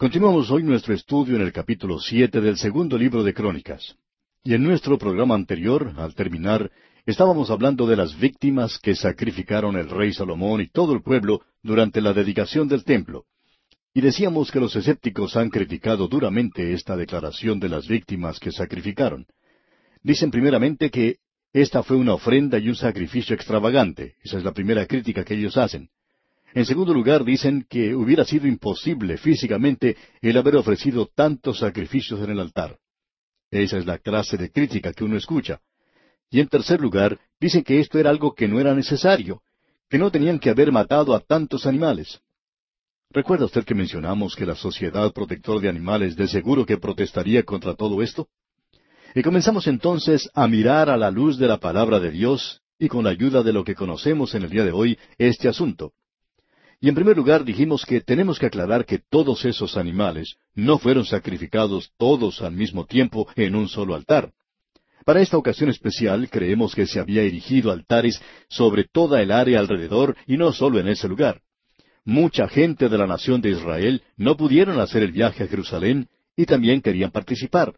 Continuamos hoy nuestro estudio en el capítulo 7 del segundo libro de Crónicas. Y en nuestro programa anterior, al terminar, estábamos hablando de las víctimas que sacrificaron el rey Salomón y todo el pueblo durante la dedicación del templo. Y decíamos que los escépticos han criticado duramente esta declaración de las víctimas que sacrificaron. Dicen primeramente que esta fue una ofrenda y un sacrificio extravagante. Esa es la primera crítica que ellos hacen. En segundo lugar, dicen que hubiera sido imposible físicamente el haber ofrecido tantos sacrificios en el altar. Esa es la clase de crítica que uno escucha. Y en tercer lugar, dicen que esto era algo que no era necesario, que no tenían que haber matado a tantos animales. ¿Recuerda usted que mencionamos que la Sociedad Protectora de Animales de seguro que protestaría contra todo esto? Y comenzamos entonces a mirar a la luz de la palabra de Dios y con la ayuda de lo que conocemos en el día de hoy este asunto. Y en primer lugar dijimos que tenemos que aclarar que todos esos animales no fueron sacrificados todos al mismo tiempo en un solo altar. Para esta ocasión especial creemos que se había erigido altares sobre toda el área alrededor y no solo en ese lugar. Mucha gente de la nación de Israel no pudieron hacer el viaje a Jerusalén y también querían participar.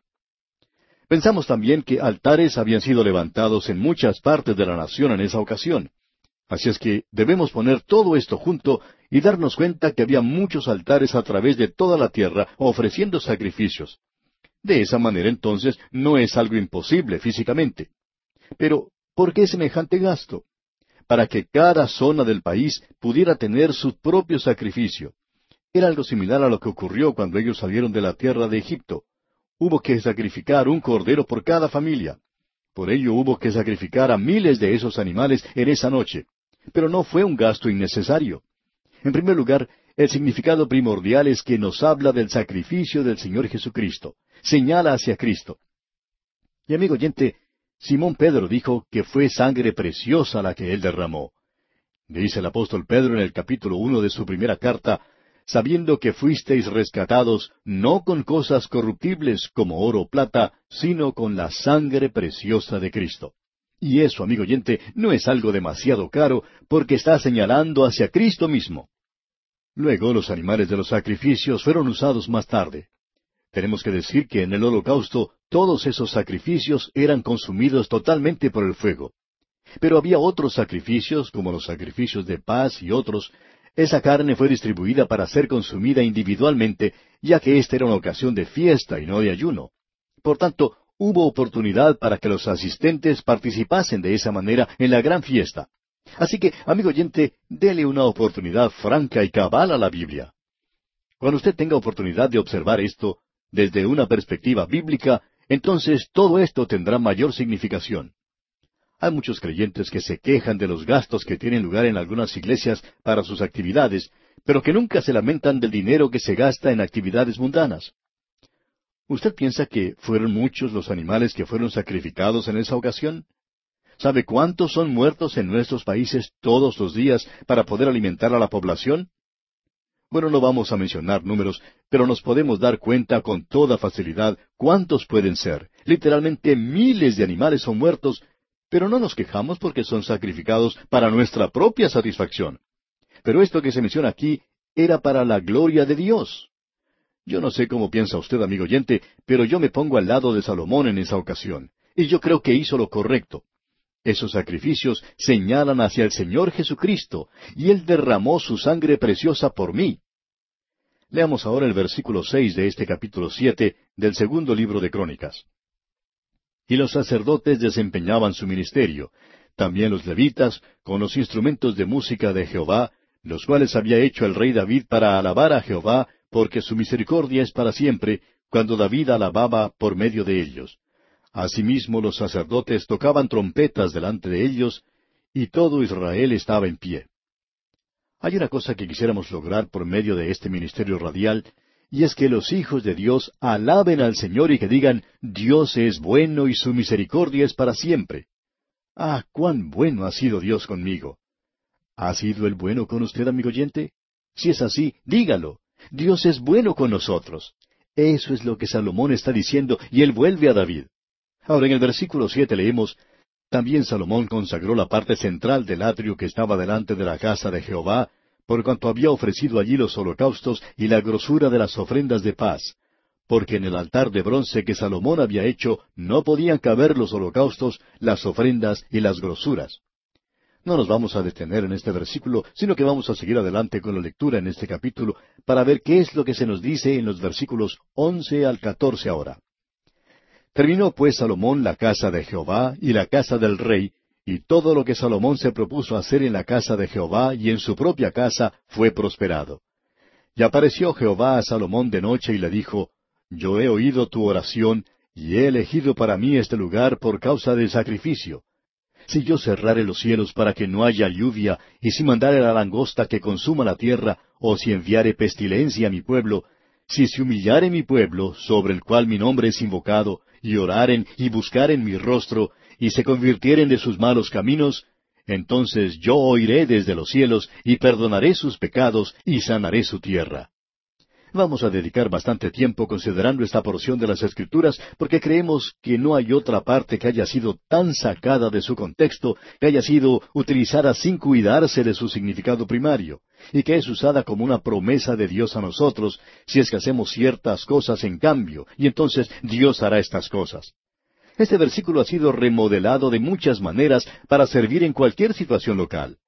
Pensamos también que altares habían sido levantados en muchas partes de la nación en esa ocasión. Así es que debemos poner todo esto junto y darnos cuenta que había muchos altares a través de toda la tierra ofreciendo sacrificios. De esa manera entonces no es algo imposible físicamente. Pero, ¿por qué semejante gasto? Para que cada zona del país pudiera tener su propio sacrificio. Era algo similar a lo que ocurrió cuando ellos salieron de la tierra de Egipto. Hubo que sacrificar un cordero por cada familia. Por ello hubo que sacrificar a miles de esos animales en esa noche. Pero no fue un gasto innecesario. En primer lugar, el significado primordial es que nos habla del sacrificio del Señor Jesucristo. Señala hacia Cristo. Y amigo oyente, Simón Pedro dijo que fue sangre preciosa la que él derramó. Dice el apóstol Pedro en el capítulo 1 de su primera carta, sabiendo que fuisteis rescatados no con cosas corruptibles como oro o plata, sino con la sangre preciosa de Cristo. Y eso, amigo oyente, no es algo demasiado caro, porque está señalando hacia Cristo mismo. Luego, los animales de los sacrificios fueron usados más tarde. Tenemos que decir que en el holocausto todos esos sacrificios eran consumidos totalmente por el fuego. Pero había otros sacrificios, como los sacrificios de paz y otros. Esa carne fue distribuida para ser consumida individualmente, ya que esta era una ocasión de fiesta y no de ayuno. Por tanto, hubo oportunidad para que los asistentes participasen de esa manera en la gran fiesta. Así que, amigo oyente, dele una oportunidad franca y cabal a la Biblia. Cuando usted tenga oportunidad de observar esto desde una perspectiva bíblica, entonces todo esto tendrá mayor significación. Hay muchos creyentes que se quejan de los gastos que tienen lugar en algunas iglesias para sus actividades, pero que nunca se lamentan del dinero que se gasta en actividades mundanas. ¿Usted piensa que fueron muchos los animales que fueron sacrificados en esa ocasión? ¿Sabe cuántos son muertos en nuestros países todos los días para poder alimentar a la población? Bueno, no vamos a mencionar números, pero nos podemos dar cuenta con toda facilidad cuántos pueden ser. Literalmente miles de animales son muertos, pero no nos quejamos porque son sacrificados para nuestra propia satisfacción. Pero esto que se menciona aquí era para la gloria de Dios. Yo no sé cómo piensa usted, amigo oyente, pero yo me pongo al lado de Salomón en esa ocasión, y yo creo que hizo lo correcto. Esos sacrificios señalan hacia el Señor Jesucristo, y Él derramó su sangre preciosa por mí. Leamos ahora el versículo 6 de este capítulo 7 del segundo libro de Crónicas. Y los sacerdotes desempeñaban su ministerio, también los levitas, con los instrumentos de música de Jehová, los cuales había hecho el rey David para alabar a Jehová, porque su misericordia es para siempre, cuando David alababa por medio de ellos. Asimismo los sacerdotes tocaban trompetas delante de ellos, y todo Israel estaba en pie. Hay una cosa que quisiéramos lograr por medio de este ministerio radial, y es que los hijos de Dios alaben al Señor y que digan, Dios es bueno y su misericordia es para siempre. Ah, cuán bueno ha sido Dios conmigo. ¿Ha sido Él bueno con usted, amigo oyente? Si es así, dígalo. Dios es bueno con nosotros. Eso es lo que Salomón está diciendo, y él vuelve a David. Ahora en el versículo 7 leemos, también Salomón consagró la parte central del atrio que estaba delante de la casa de Jehová, por cuanto había ofrecido allí los holocaustos y la grosura de las ofrendas de paz, porque en el altar de bronce que Salomón había hecho no podían caber los holocaustos, las ofrendas y las grosuras. No nos vamos a detener en este versículo, sino que vamos a seguir adelante con la lectura en este capítulo para ver qué es lo que se nos dice en los versículos 11 al 14 ahora. Terminó pues Salomón la casa de Jehová y la casa del rey, y todo lo que Salomón se propuso hacer en la casa de Jehová y en su propia casa fue prosperado. Y apareció Jehová a Salomón de noche y le dijo, Yo he oído tu oración, y he elegido para mí este lugar por causa del sacrificio. Si yo cerrare los cielos para que no haya lluvia, y si mandare la langosta que consuma la tierra, o si enviare pestilencia a mi pueblo, si se humillare mi pueblo, sobre el cual mi nombre es invocado, y oraren y buscaren mi rostro, y se convirtieren de sus malos caminos, entonces yo oiré desde los cielos, y perdonaré sus pecados, y sanaré su tierra. Vamos a dedicar bastante tiempo considerando esta porción de las Escrituras, porque creemos que no hay otra parte que haya sido tan sacada de su contexto, que haya sido utilizada sin cuidarse de su significado primario, y que es usada como una promesa de Dios a nosotros, si es que hacemos ciertas cosas en cambio, y entonces Dios hará estas cosas. Este versículo ha sido remodelado de muchas maneras para servir en cualquier situación local.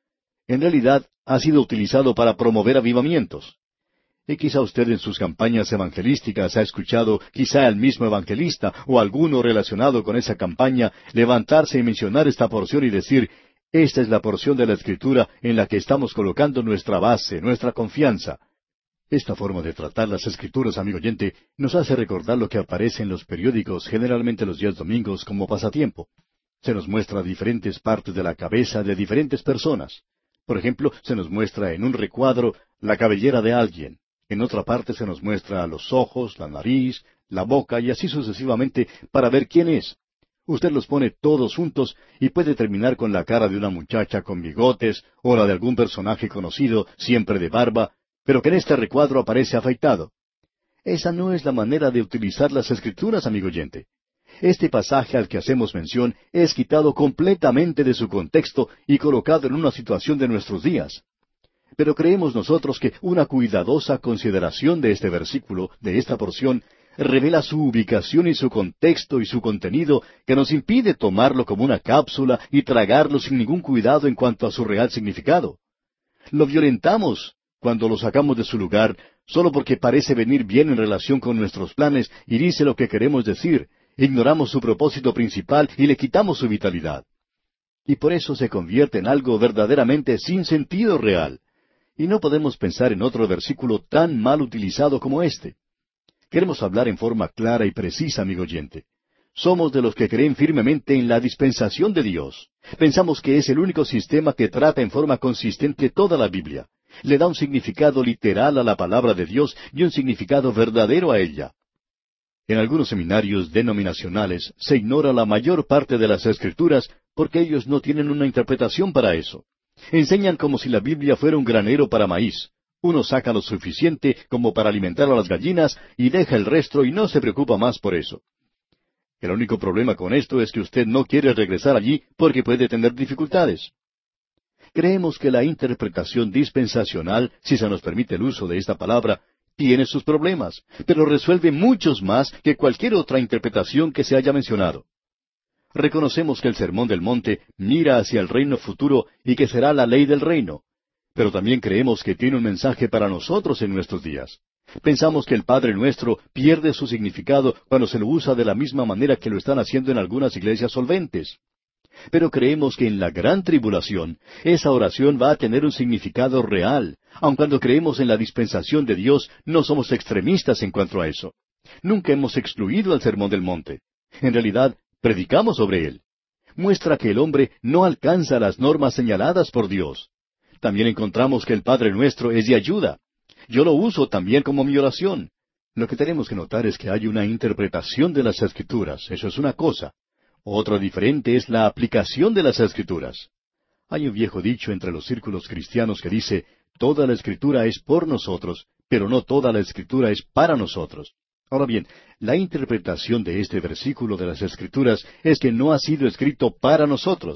En realidad, ha sido utilizado para promover avivamientos. Y quizá usted en sus campañas evangelísticas ha escuchado quizá al mismo evangelista o alguno relacionado con esa campaña levantarse y mencionar esta porción y decir, esta es la porción de la Escritura en la que estamos colocando nuestra base, nuestra confianza. Esta forma de tratar las Escrituras, amigo oyente, nos hace recordar lo que aparece en los periódicos, generalmente los días domingos, como pasatiempo. Se nos muestra diferentes partes de la cabeza de diferentes personas. Por ejemplo, se nos muestra en un recuadro la cabellera de alguien. En otra parte se nos muestra los ojos, la nariz, la boca y así sucesivamente para ver quién es. Usted los pone todos juntos y puede terminar con la cara de una muchacha con bigotes o la de algún personaje conocido, siempre de barba, pero que en este recuadro aparece afeitado. Esa no es la manera de utilizar las Escrituras, amigo oyente. Este pasaje al que hacemos mención es quitado completamente de su contexto y colocado en una situación de nuestros días. Pero creemos nosotros que una cuidadosa consideración de este versículo, de esta porción, revela su ubicación y su contexto y su contenido, que nos impide tomarlo como una cápsula y tragarlo sin ningún cuidado en cuanto a su real significado. Lo violentamos cuando lo sacamos de su lugar, solo porque parece venir bien en relación con nuestros planes y dice lo que queremos decir. Ignoramos su propósito principal y le quitamos su vitalidad. Y por eso se convierte en algo verdaderamente sin sentido real. Y no podemos pensar en otro versículo tan mal utilizado como este. Queremos hablar en forma clara y precisa, amigo oyente. Somos de los que creen firmemente en la dispensación de Dios. Pensamos que es el único sistema que trata en forma consistente toda la Biblia. Le da un significado literal a la palabra de Dios y un significado verdadero a ella. En algunos seminarios denominacionales se ignora la mayor parte de las Escrituras porque ellos no tienen una interpretación para eso. Enseñan como si la Biblia fuera un granero para maíz. Uno saca lo suficiente como para alimentar a las gallinas y deja el resto y no se preocupa más por eso. El único problema con esto es que usted no quiere regresar allí porque puede tener dificultades. Creemos que la interpretación dispensacional, si se nos permite el uso de esta palabra, tiene sus problemas, pero resuelve muchos más que cualquier otra interpretación que se haya mencionado. Reconocemos que el Sermón del Monte mira hacia el reino futuro y que será la ley del reino, pero también creemos que tiene un mensaje para nosotros en nuestros días. Pensamos que el Padre Nuestro pierde su significado cuando se lo usa de la misma manera que lo están haciendo en algunas iglesias solventes. Pero creemos que en la gran tribulación, esa oración va a tener un significado real, aun cuando creemos en la dispensación de Dios, no somos extremistas en cuanto a eso. Nunca hemos excluido al Sermón del Monte. En realidad, predicamos sobre él. Muestra que el hombre no alcanza las normas señaladas por Dios. También encontramos que el Padre Nuestro es de ayuda. Yo lo uso también como mi oración. Lo que tenemos que notar es que hay una interpretación de las Escrituras. Eso es una cosa. Otra diferente es la aplicación de las Escrituras. Hay un viejo dicho entre los círculos cristianos que dice, toda la Escritura es por nosotros, pero no toda la Escritura es para nosotros. Ahora bien, la interpretación de este versículo de las Escrituras es que no ha sido escrito para nosotros.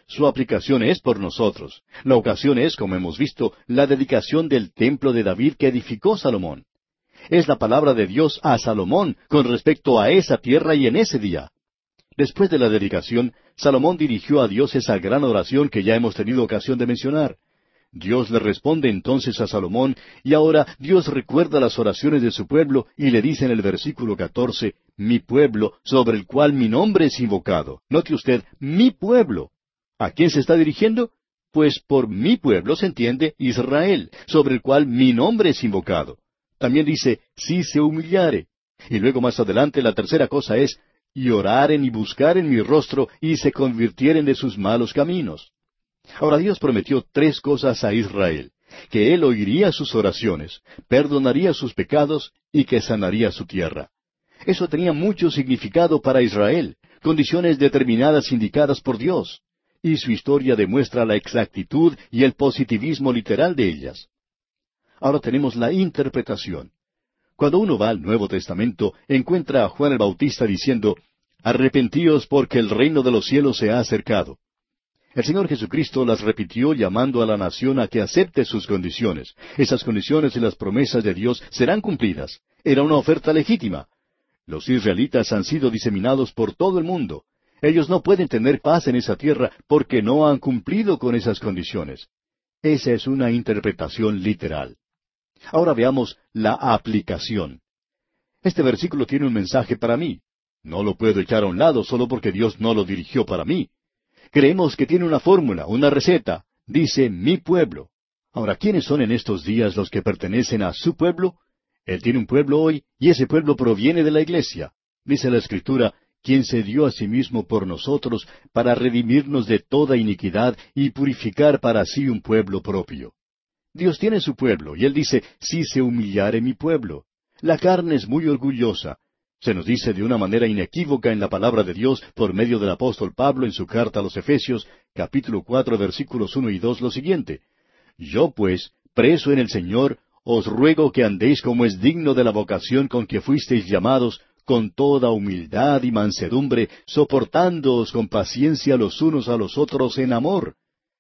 su aplicación es por nosotros. La ocasión es, como hemos visto, la dedicación del templo de David que edificó Salomón. Es la palabra de Dios a Salomón con respecto a esa tierra y en ese día. Después de la dedicación, Salomón dirigió a Dios esa gran oración que ya hemos tenido ocasión de mencionar. Dios le responde entonces a Salomón, y ahora Dios recuerda las oraciones de su pueblo y le dice en el versículo 14, mi pueblo, sobre el cual mi nombre es invocado. Note usted, mi pueblo. ¿A quién se está dirigiendo? Pues por mi pueblo se entiende Israel, sobre el cual mi nombre es invocado. También dice, si se humillare. Y luego más adelante la tercera cosa es, y oraren y buscaren mi rostro, y se convirtieren de sus malos caminos. Ahora Dios prometió tres cosas a Israel: que Él oiría sus oraciones, perdonaría sus pecados y que sanaría su tierra. Eso tenía mucho significado para Israel, condiciones determinadas indicadas por Dios, y su historia demuestra la exactitud y el positivismo literal de ellas. Ahora tenemos la interpretación. Cuando uno va al Nuevo Testamento, encuentra a Juan el Bautista diciendo, arrepentíos porque el reino de los cielos se ha acercado. El Señor Jesucristo las repitió llamando a la nación a que acepte sus condiciones. Esas condiciones y las promesas de Dios serán cumplidas. Era una oferta legítima. Los israelitas han sido diseminados por todo el mundo. Ellos no pueden tener paz en esa tierra porque no han cumplido con esas condiciones. Esa es una interpretación literal. Ahora veamos la aplicación. Este versículo tiene un mensaje para mí. No lo puedo echar a un lado solo porque Dios no lo dirigió para mí. Creemos que tiene una fórmula, una receta. Dice, mi pueblo. Ahora, ¿quiénes son en estos días los que pertenecen a su pueblo? Él tiene un pueblo hoy, y ese pueblo proviene de la iglesia. Dice la Escritura, quien se dio a sí mismo por nosotros para redimirnos de toda iniquidad y purificar para sí un pueblo propio. Dios tiene su pueblo, y Él dice, si se humillare mi pueblo. La carne es muy orgullosa. Se nos dice de una manera inequívoca en la palabra de Dios por medio del apóstol Pablo en su carta a los Efesios, capítulo 4, versículos 1 y 2, lo siguiente. Yo pues, preso en el Señor, os ruego que andéis como es digno de la vocación con que fuisteis llamados, con toda humildad y mansedumbre, soportándoos con paciencia los unos a los otros en amor.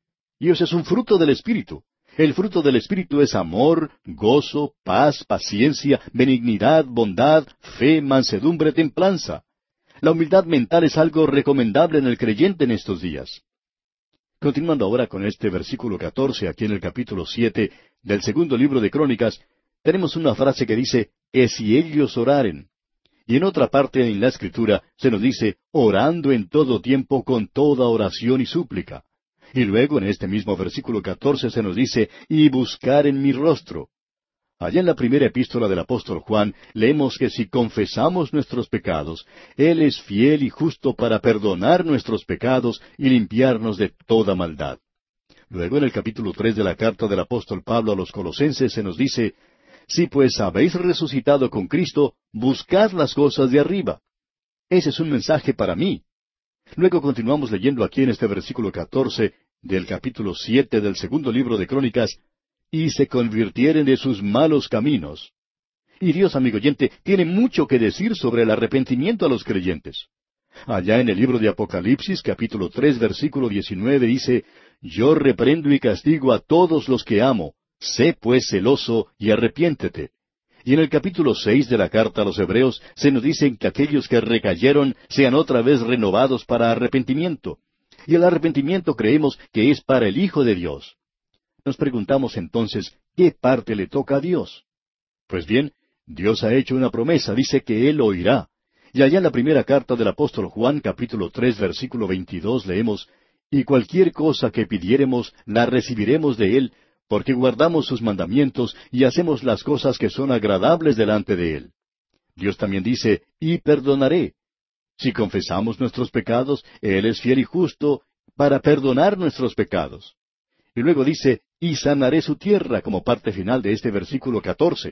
Y ese es un fruto del Espíritu. El fruto del Espíritu es amor, gozo, paz, paciencia, benignidad, bondad, fe, mansedumbre, templanza. La humildad mental es algo recomendable en el creyente en estos días. Continuando ahora con este versículo 14, aquí en el capítulo 7 del segundo libro de Crónicas, tenemos una frase que dice, «Es si ellos oraren». Y en otra parte en la Escritura se nos dice, «orando en todo tiempo con toda oración y súplica». Y luego en este mismo versículo 14 se nos dice, «y buscar en mi rostro». Allá en la primera epístola del apóstol Juan leemos que si confesamos nuestros pecados, Él es fiel y justo para perdonar nuestros pecados y limpiarnos de toda maldad. Luego en el capítulo 3 de la carta del apóstol Pablo a los Colosenses se nos dice, «Si pues habéis resucitado con Cristo, buscad las cosas de arriba». Ese es un mensaje para mí. Luego continuamos leyendo aquí en este versículo 14 del capítulo 7 del segundo libro de Crónicas, «y se convirtieren de sus malos caminos». Y Dios, amigo oyente, tiene mucho que decir sobre el arrepentimiento a los creyentes. Allá en el libro de Apocalipsis, capítulo 3, versículo 19, dice, «Yo reprendo y castigo a todos los que amo. Sé pues celoso y arrepiéntete». Y en el capítulo 6 de la carta a los Hebreos se nos dice que aquellos que recayeron sean otra vez renovados para arrepentimiento. Y el arrepentimiento creemos que es para el Hijo de Dios. Nos preguntamos entonces, ¿qué parte le toca a Dios? Pues bien, Dios ha hecho una promesa, dice que Él oirá. Y allá en la primera carta del apóstol Juan, capítulo 3, versículo 22, leemos, «Y cualquier cosa que pidiéremos, la recibiremos de Él, porque guardamos sus mandamientos y hacemos las cosas que son agradables delante de Él». Dios también dice, «y perdonaré». Si confesamos nuestros pecados, Él es fiel y justo para perdonar nuestros pecados. Y luego dice, «y sanaré su tierra», como parte final de este versículo 14.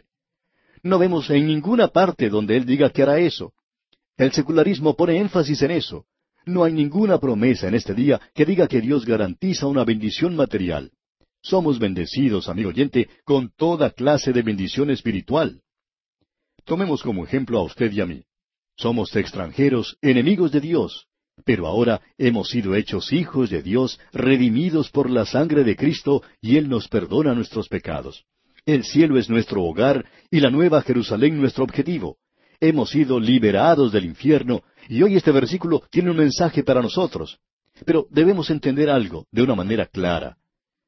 No vemos en ninguna parte donde Él diga que hará eso. El secularismo pone énfasis en eso. No hay ninguna promesa en este día que diga que Dios garantiza una bendición material. Somos bendecidos, amigo oyente, con toda clase de bendición espiritual. Tomemos como ejemplo a usted y a mí. Somos extranjeros, enemigos de Dios, Pero ahora hemos sido hechos hijos de Dios, redimidos por la sangre de Cristo, y Él nos perdona nuestros pecados. El cielo es nuestro hogar y la nueva Jerusalén nuestro objetivo. Hemos sido liberados del infierno, y hoy este versículo tiene un mensaje para nosotros. Pero debemos entender algo de una manera clara.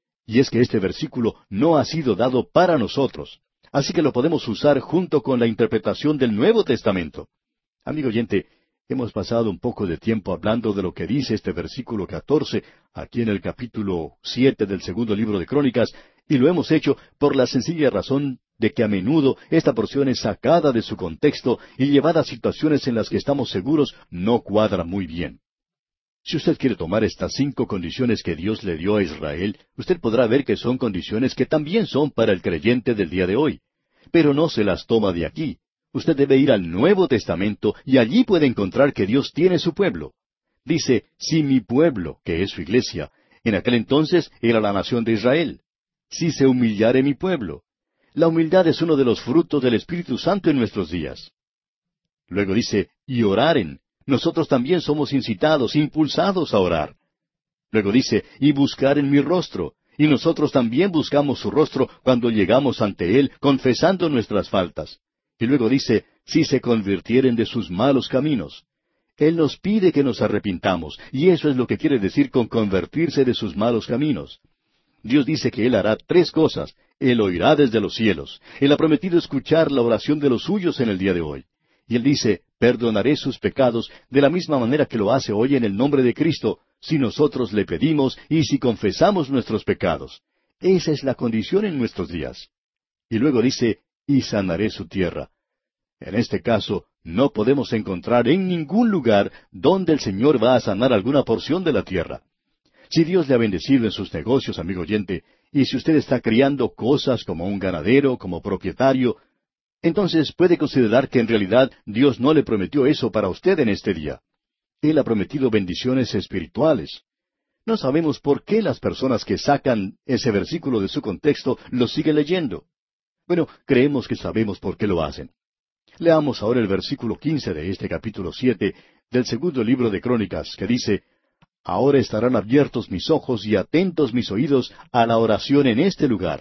Y es que este versículo no ha sido dado para nosotros. Así que lo podemos usar junto con la interpretación del Nuevo Testamento. Amigo oyente, hemos pasado un poco de tiempo hablando de lo que dice este versículo 14, aquí en el capítulo 7 del segundo libro de Crónicas, y lo hemos hecho por la sencilla razón de que a menudo esta porción es sacada de su contexto y llevada a situaciones en las que estamos seguros no cuadra muy bien. Si usted quiere tomar estas 5 condiciones que Dios le dio a Israel, usted podrá ver que son condiciones que también son para el creyente del día de hoy. Pero no se las toma de aquí. Usted debe ir al Nuevo Testamento y allí puede encontrar que Dios tiene su pueblo. Dice, si mi pueblo, que es su iglesia, en aquel entonces era la nación de Israel. Si se humillare mi pueblo. La humildad es uno de los frutos del Espíritu Santo en nuestros días. Luego dice, y oraren. Nosotros también somos incitados, impulsados a orar. Luego dice, y buscar en mi rostro. Y nosotros también buscamos su rostro cuando llegamos ante Él, confesando nuestras faltas. Y luego dice, si se convirtieren de sus malos caminos. Él nos pide que nos arrepintamos, y eso es lo que quiere decir con convertirse de sus malos caminos. Dios dice que Él hará 3 cosas. Él oirá desde los cielos. Él ha prometido escuchar la oración de los suyos en el día de hoy. Y Él dice, perdonaré sus pecados de la misma manera que lo hace hoy en el nombre de Cristo, si nosotros le pedimos y si confesamos nuestros pecados. Esa es la condición en nuestros días. Y luego dice, y sanaré su tierra. En este caso, no podemos encontrar en ningún lugar donde el Señor va a sanar alguna porción de la tierra. Si Dios le ha bendecido en sus negocios, amigo oyente, y si usted está criando cosas como un ganadero, como propietario, entonces puede considerar que en realidad Dios no le prometió eso para usted en este día. Él ha prometido bendiciones espirituales. No sabemos por qué las personas que sacan ese versículo de su contexto lo siguen leyendo. Bueno, creemos que sabemos por qué lo hacen. Leamos ahora el versículo 15 de este capítulo 7 del segundo libro de Crónicas, que dice, Ahora estarán abiertos mis ojos y atentos mis oídos a la oración en este lugar.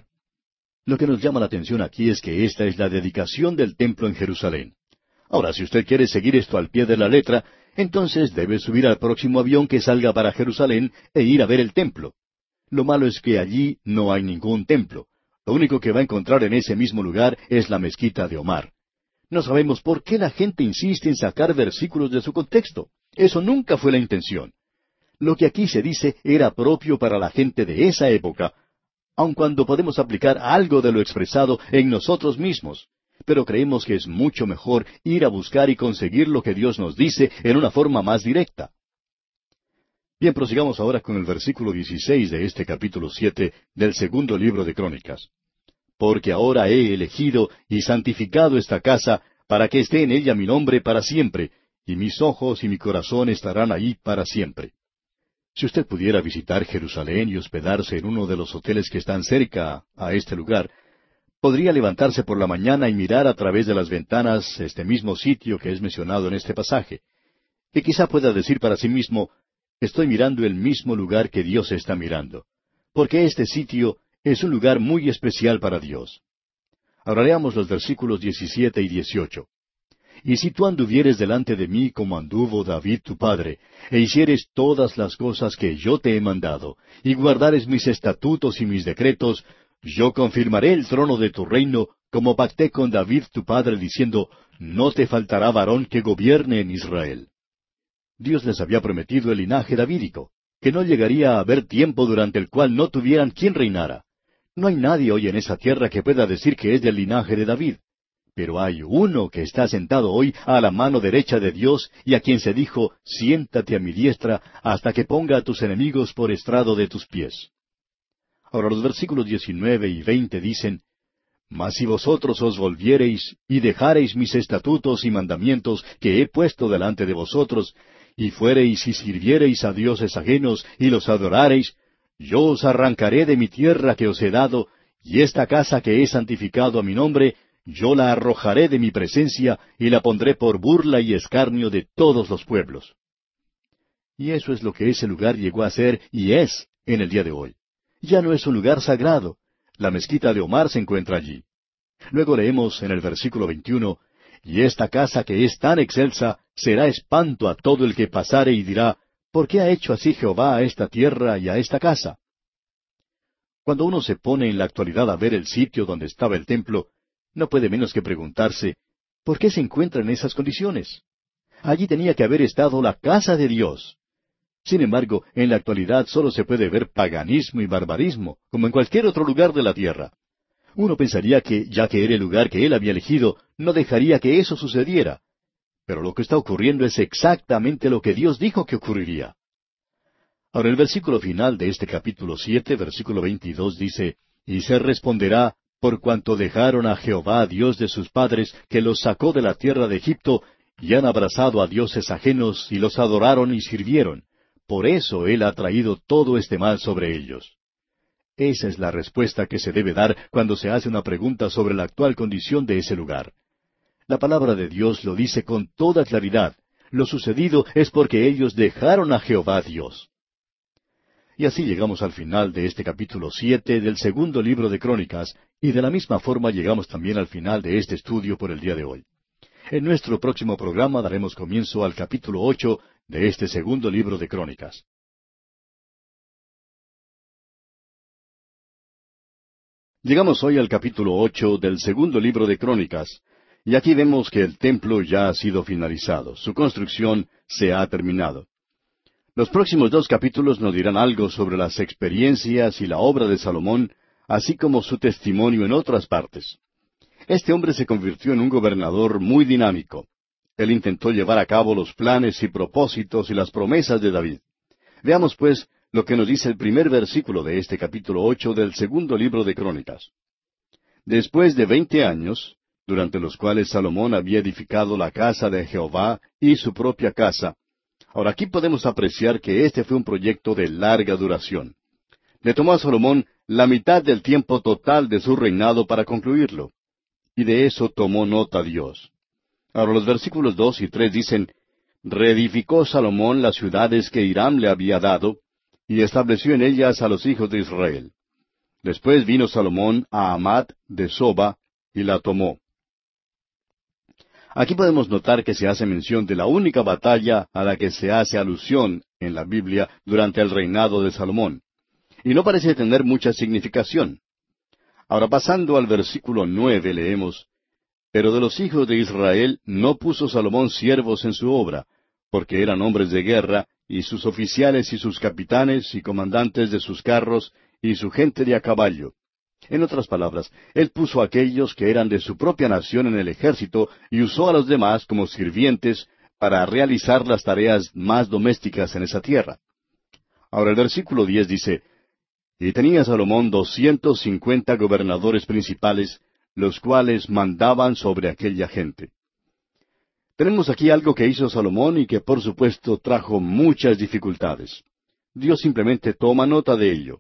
Lo que nos llama la atención aquí es que esta es la dedicación del templo en Jerusalén. Ahora, si usted quiere seguir esto al pie de la letra, entonces debe subir al próximo avión que salga para Jerusalén e ir a ver el templo. Lo malo es que allí no hay ningún templo. Lo único que va a encontrar en ese mismo lugar es la mezquita de Omar. No sabemos por qué la gente insiste en sacar versículos de su contexto. Eso nunca fue la intención. Lo que aquí se dice era propio para la gente de esa época, aun cuando podemos aplicar algo de lo expresado en nosotros mismos. Pero creemos que es mucho mejor ir a buscar y conseguir lo que Dios nos dice en una forma más directa. Bien, prosigamos ahora con el versículo 16 de este capítulo 7 del segundo libro de Crónicas. Porque ahora he elegido y santificado esta casa para que esté en ella mi nombre para siempre, y mis ojos y mi corazón estarán ahí para siempre. Si usted pudiera visitar Jerusalén y hospedarse en uno de los hoteles que están cerca a este lugar, podría levantarse por la mañana y mirar a través de las ventanas este mismo sitio que es mencionado en este pasaje. Y quizá pueda decir para sí mismo, estoy mirando el mismo lugar que Dios está mirando, porque este sitio es un lugar muy especial para Dios. Ahora leamos los versículos 17 y 18. Y si tú anduvieres delante de mí como anduvo David tu padre, e hicieres todas las cosas que yo te he mandado, y guardares mis estatutos y mis decretos, yo confirmaré el trono de tu reino, como pacté con David tu padre, diciendo, no te faltará varón que gobierne en Israel. Dios les había prometido el linaje davídico, que no llegaría a haber tiempo durante el cual no tuvieran quien reinara. No hay nadie hoy en esa tierra que pueda decir que es del linaje de David. Pero hay uno que está sentado hoy a la mano derecha de Dios y a quien se dijo, siéntate a mi diestra hasta que ponga a tus enemigos por estrado de tus pies. Ahora los versículos 19 y 20 dicen, Mas si vosotros os volviereis y dejareis mis estatutos y mandamientos que he puesto delante de vosotros, y fuereis y sirviereis a dioses ajenos y los adorareis, yo os arrancaré de mi tierra que os he dado, y esta casa que he santificado a mi nombre, yo la arrojaré de mi presencia y la pondré por burla y escarnio de todos los pueblos. Y eso es lo que ese lugar llegó a ser y es en el día de hoy. Ya no es un lugar sagrado. La mezquita de Omar se encuentra allí. Luego leemos en el versículo 21, y esta casa que es tan excelsa será espanto a todo el que pasare y dirá, ¿por qué ha hecho así Jehová a esta tierra y a esta casa? Cuando uno se pone en la actualidad a ver el sitio donde estaba el templo, no puede menos que preguntarse, ¿por qué se encuentra en esas condiciones? Allí tenía que haber estado la casa de Dios. Sin embargo, en la actualidad solo se puede ver paganismo y barbarismo, como en cualquier otro lugar de la tierra. Uno pensaría que, ya que era el lugar que él había elegido, no dejaría que eso sucediera. Pero lo que está ocurriendo es exactamente lo que Dios dijo que ocurriría. Ahora el versículo final de este capítulo 7, versículo 22 dice, y se responderá, por cuanto dejaron a Jehová, Dios de sus padres, que los sacó de la tierra de Egipto, y han abrazado a dioses ajenos, y los adoraron y sirvieron. Por eso Él ha traído todo este mal sobre ellos. Esa es la respuesta que se debe dar cuando se hace una pregunta sobre la actual condición de ese lugar. La palabra de Dios lo dice con toda claridad. Lo sucedido es porque ellos dejaron a Jehová Dios. Y así llegamos al final de este capítulo 7 del segundo libro de Crónicas, y de la misma forma llegamos también al final de este estudio por el día de hoy. En nuestro próximo programa daremos comienzo al capítulo 8 de este segundo libro de Crónicas. Llegamos hoy al capítulo 8 del segundo libro de Crónicas, y aquí vemos que el templo ya ha sido finalizado, su construcción se ha terminado. Los próximos 2 capítulos nos dirán algo sobre las experiencias y la obra de Salomón, así como su testimonio en otras partes. Este hombre se convirtió en un gobernador muy dinámico. Él intentó llevar a cabo los planes y propósitos y las promesas de David. Veamos, pues, lo que nos dice el primer versículo de este capítulo 8 del segundo libro de Crónicas. Después de 20 años, durante los cuales Salomón había edificado la casa de Jehová y su propia casa. Ahora aquí podemos apreciar que este fue un proyecto de larga duración. Le tomó a Salomón la mitad del tiempo total de su reinado para concluirlo. Y de eso tomó nota Dios. Ahora los versículos 2 y 3 dicen, reedificó Salomón las ciudades que Hiram le había dado, y estableció en ellas a los hijos de Israel. Después vino Salomón a Hamat de Soba, y la tomó. Aquí podemos notar que se hace mención de la única batalla a la que se hace alusión en la Biblia durante el reinado de Salomón. Y no parece tener mucha significación. Ahora pasando al versículo 9 leemos, pero de los hijos de Israel no puso Salomón siervos en su obra, porque eran hombres de guerra, y sus oficiales y sus capitanes y comandantes de sus carros, y su gente de a caballo. En otras palabras, él puso a aquellos que eran de su propia nación en el ejército y usó a los demás como sirvientes para realizar las tareas más domésticas en esa tierra. Ahora el versículo 10 dice, y tenía Salomón 250 gobernadores principales, los cuales mandaban sobre aquella gente. Tenemos aquí algo que hizo Salomón y que por supuesto trajo muchas dificultades. Dios simplemente toma nota de ello.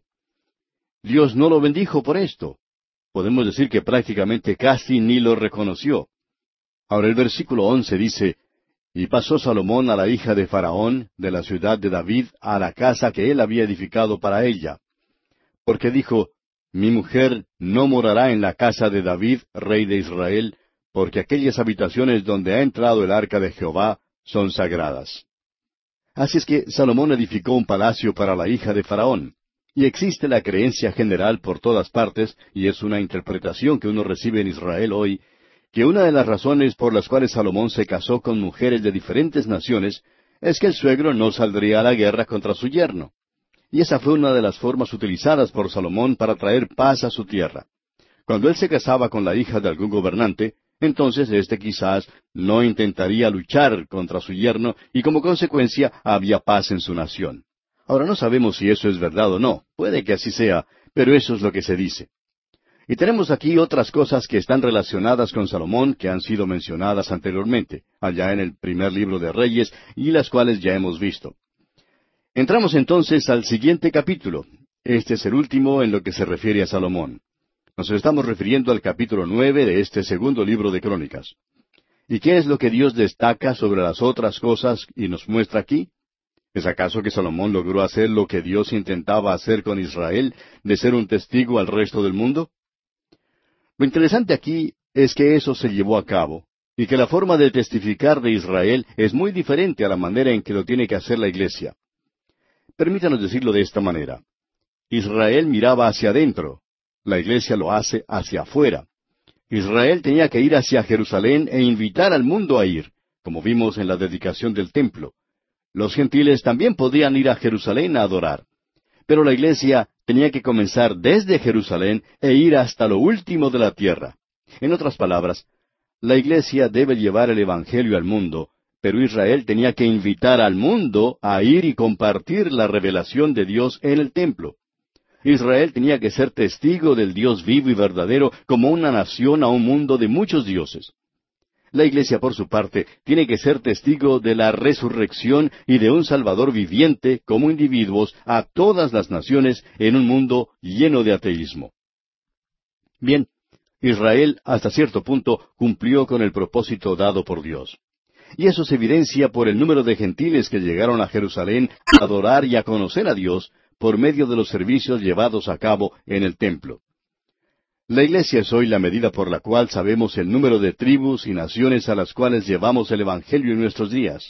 Dios no lo bendijo por esto. Podemos decir que prácticamente casi ni lo reconoció. Ahora el versículo 11 dice, y pasó Salomón a la hija de Faraón, de la ciudad de David, a la casa que él había edificado para ella. Porque dijo, mi mujer no morará en la casa de David, rey de Israel, porque aquellas habitaciones donde ha entrado el arca de Jehová son sagradas. Así es que Salomón edificó un palacio para la hija de Faraón. Y existe la creencia general por todas partes, y es una interpretación que uno recibe en Israel hoy, que una de las razones por las cuales Salomón se casó con mujeres de diferentes naciones es que el suegro no saldría a la guerra contra su yerno. Y esa fue una de las formas utilizadas por Salomón para traer paz a su tierra. Cuando él se casaba con la hija de algún gobernante, entonces éste quizás no intentaría luchar contra su yerno y como consecuencia había paz en su nación. Ahora no sabemos si eso es verdad o no, puede que así sea, pero eso es lo que se dice. Y tenemos aquí otras cosas que están relacionadas con Salomón que han sido mencionadas anteriormente, allá en el primer libro de Reyes, y las cuales ya hemos visto. Entramos entonces al siguiente capítulo. Este es el último en lo que se refiere a Salomón. Nos estamos refiriendo al capítulo 9 de este segundo libro de Crónicas. ¿Y qué es lo que Dios destaca sobre las otras cosas y nos muestra aquí? ¿Es acaso que Salomón logró hacer lo que Dios intentaba hacer con Israel, de ser un testigo al resto del mundo? Lo interesante aquí es que eso se llevó a cabo, y que la forma de testificar de Israel es muy diferente a la manera en que lo tiene que hacer la iglesia. Permítanos decirlo de esta manera. Israel miraba hacia adentro, la iglesia lo hace hacia afuera. Israel tenía que ir hacia Jerusalén e invitar al mundo a ir, como vimos en la dedicación del templo. Los gentiles también podían ir a Jerusalén a adorar. Pero la iglesia tenía que comenzar desde Jerusalén e ir hasta lo último de la tierra. En otras palabras, la iglesia debe llevar el Evangelio al mundo, pero Israel tenía que invitar al mundo a ir y compartir la revelación de Dios en el templo. Israel tenía que ser testigo del Dios vivo y verdadero como una nación a un mundo de muchos dioses. La iglesia, por su parte, tiene que ser testigo de la resurrección y de un Salvador viviente como individuos a todas las naciones en un mundo lleno de ateísmo. Bien, Israel hasta cierto punto cumplió con el propósito dado por Dios. Y eso se evidencia por el número de gentiles que llegaron a Jerusalén a adorar y a conocer a Dios por medio de los servicios llevados a cabo en el templo. La iglesia es hoy la medida por la cual sabemos el número de tribus y naciones a las cuales llevamos el Evangelio en nuestros días.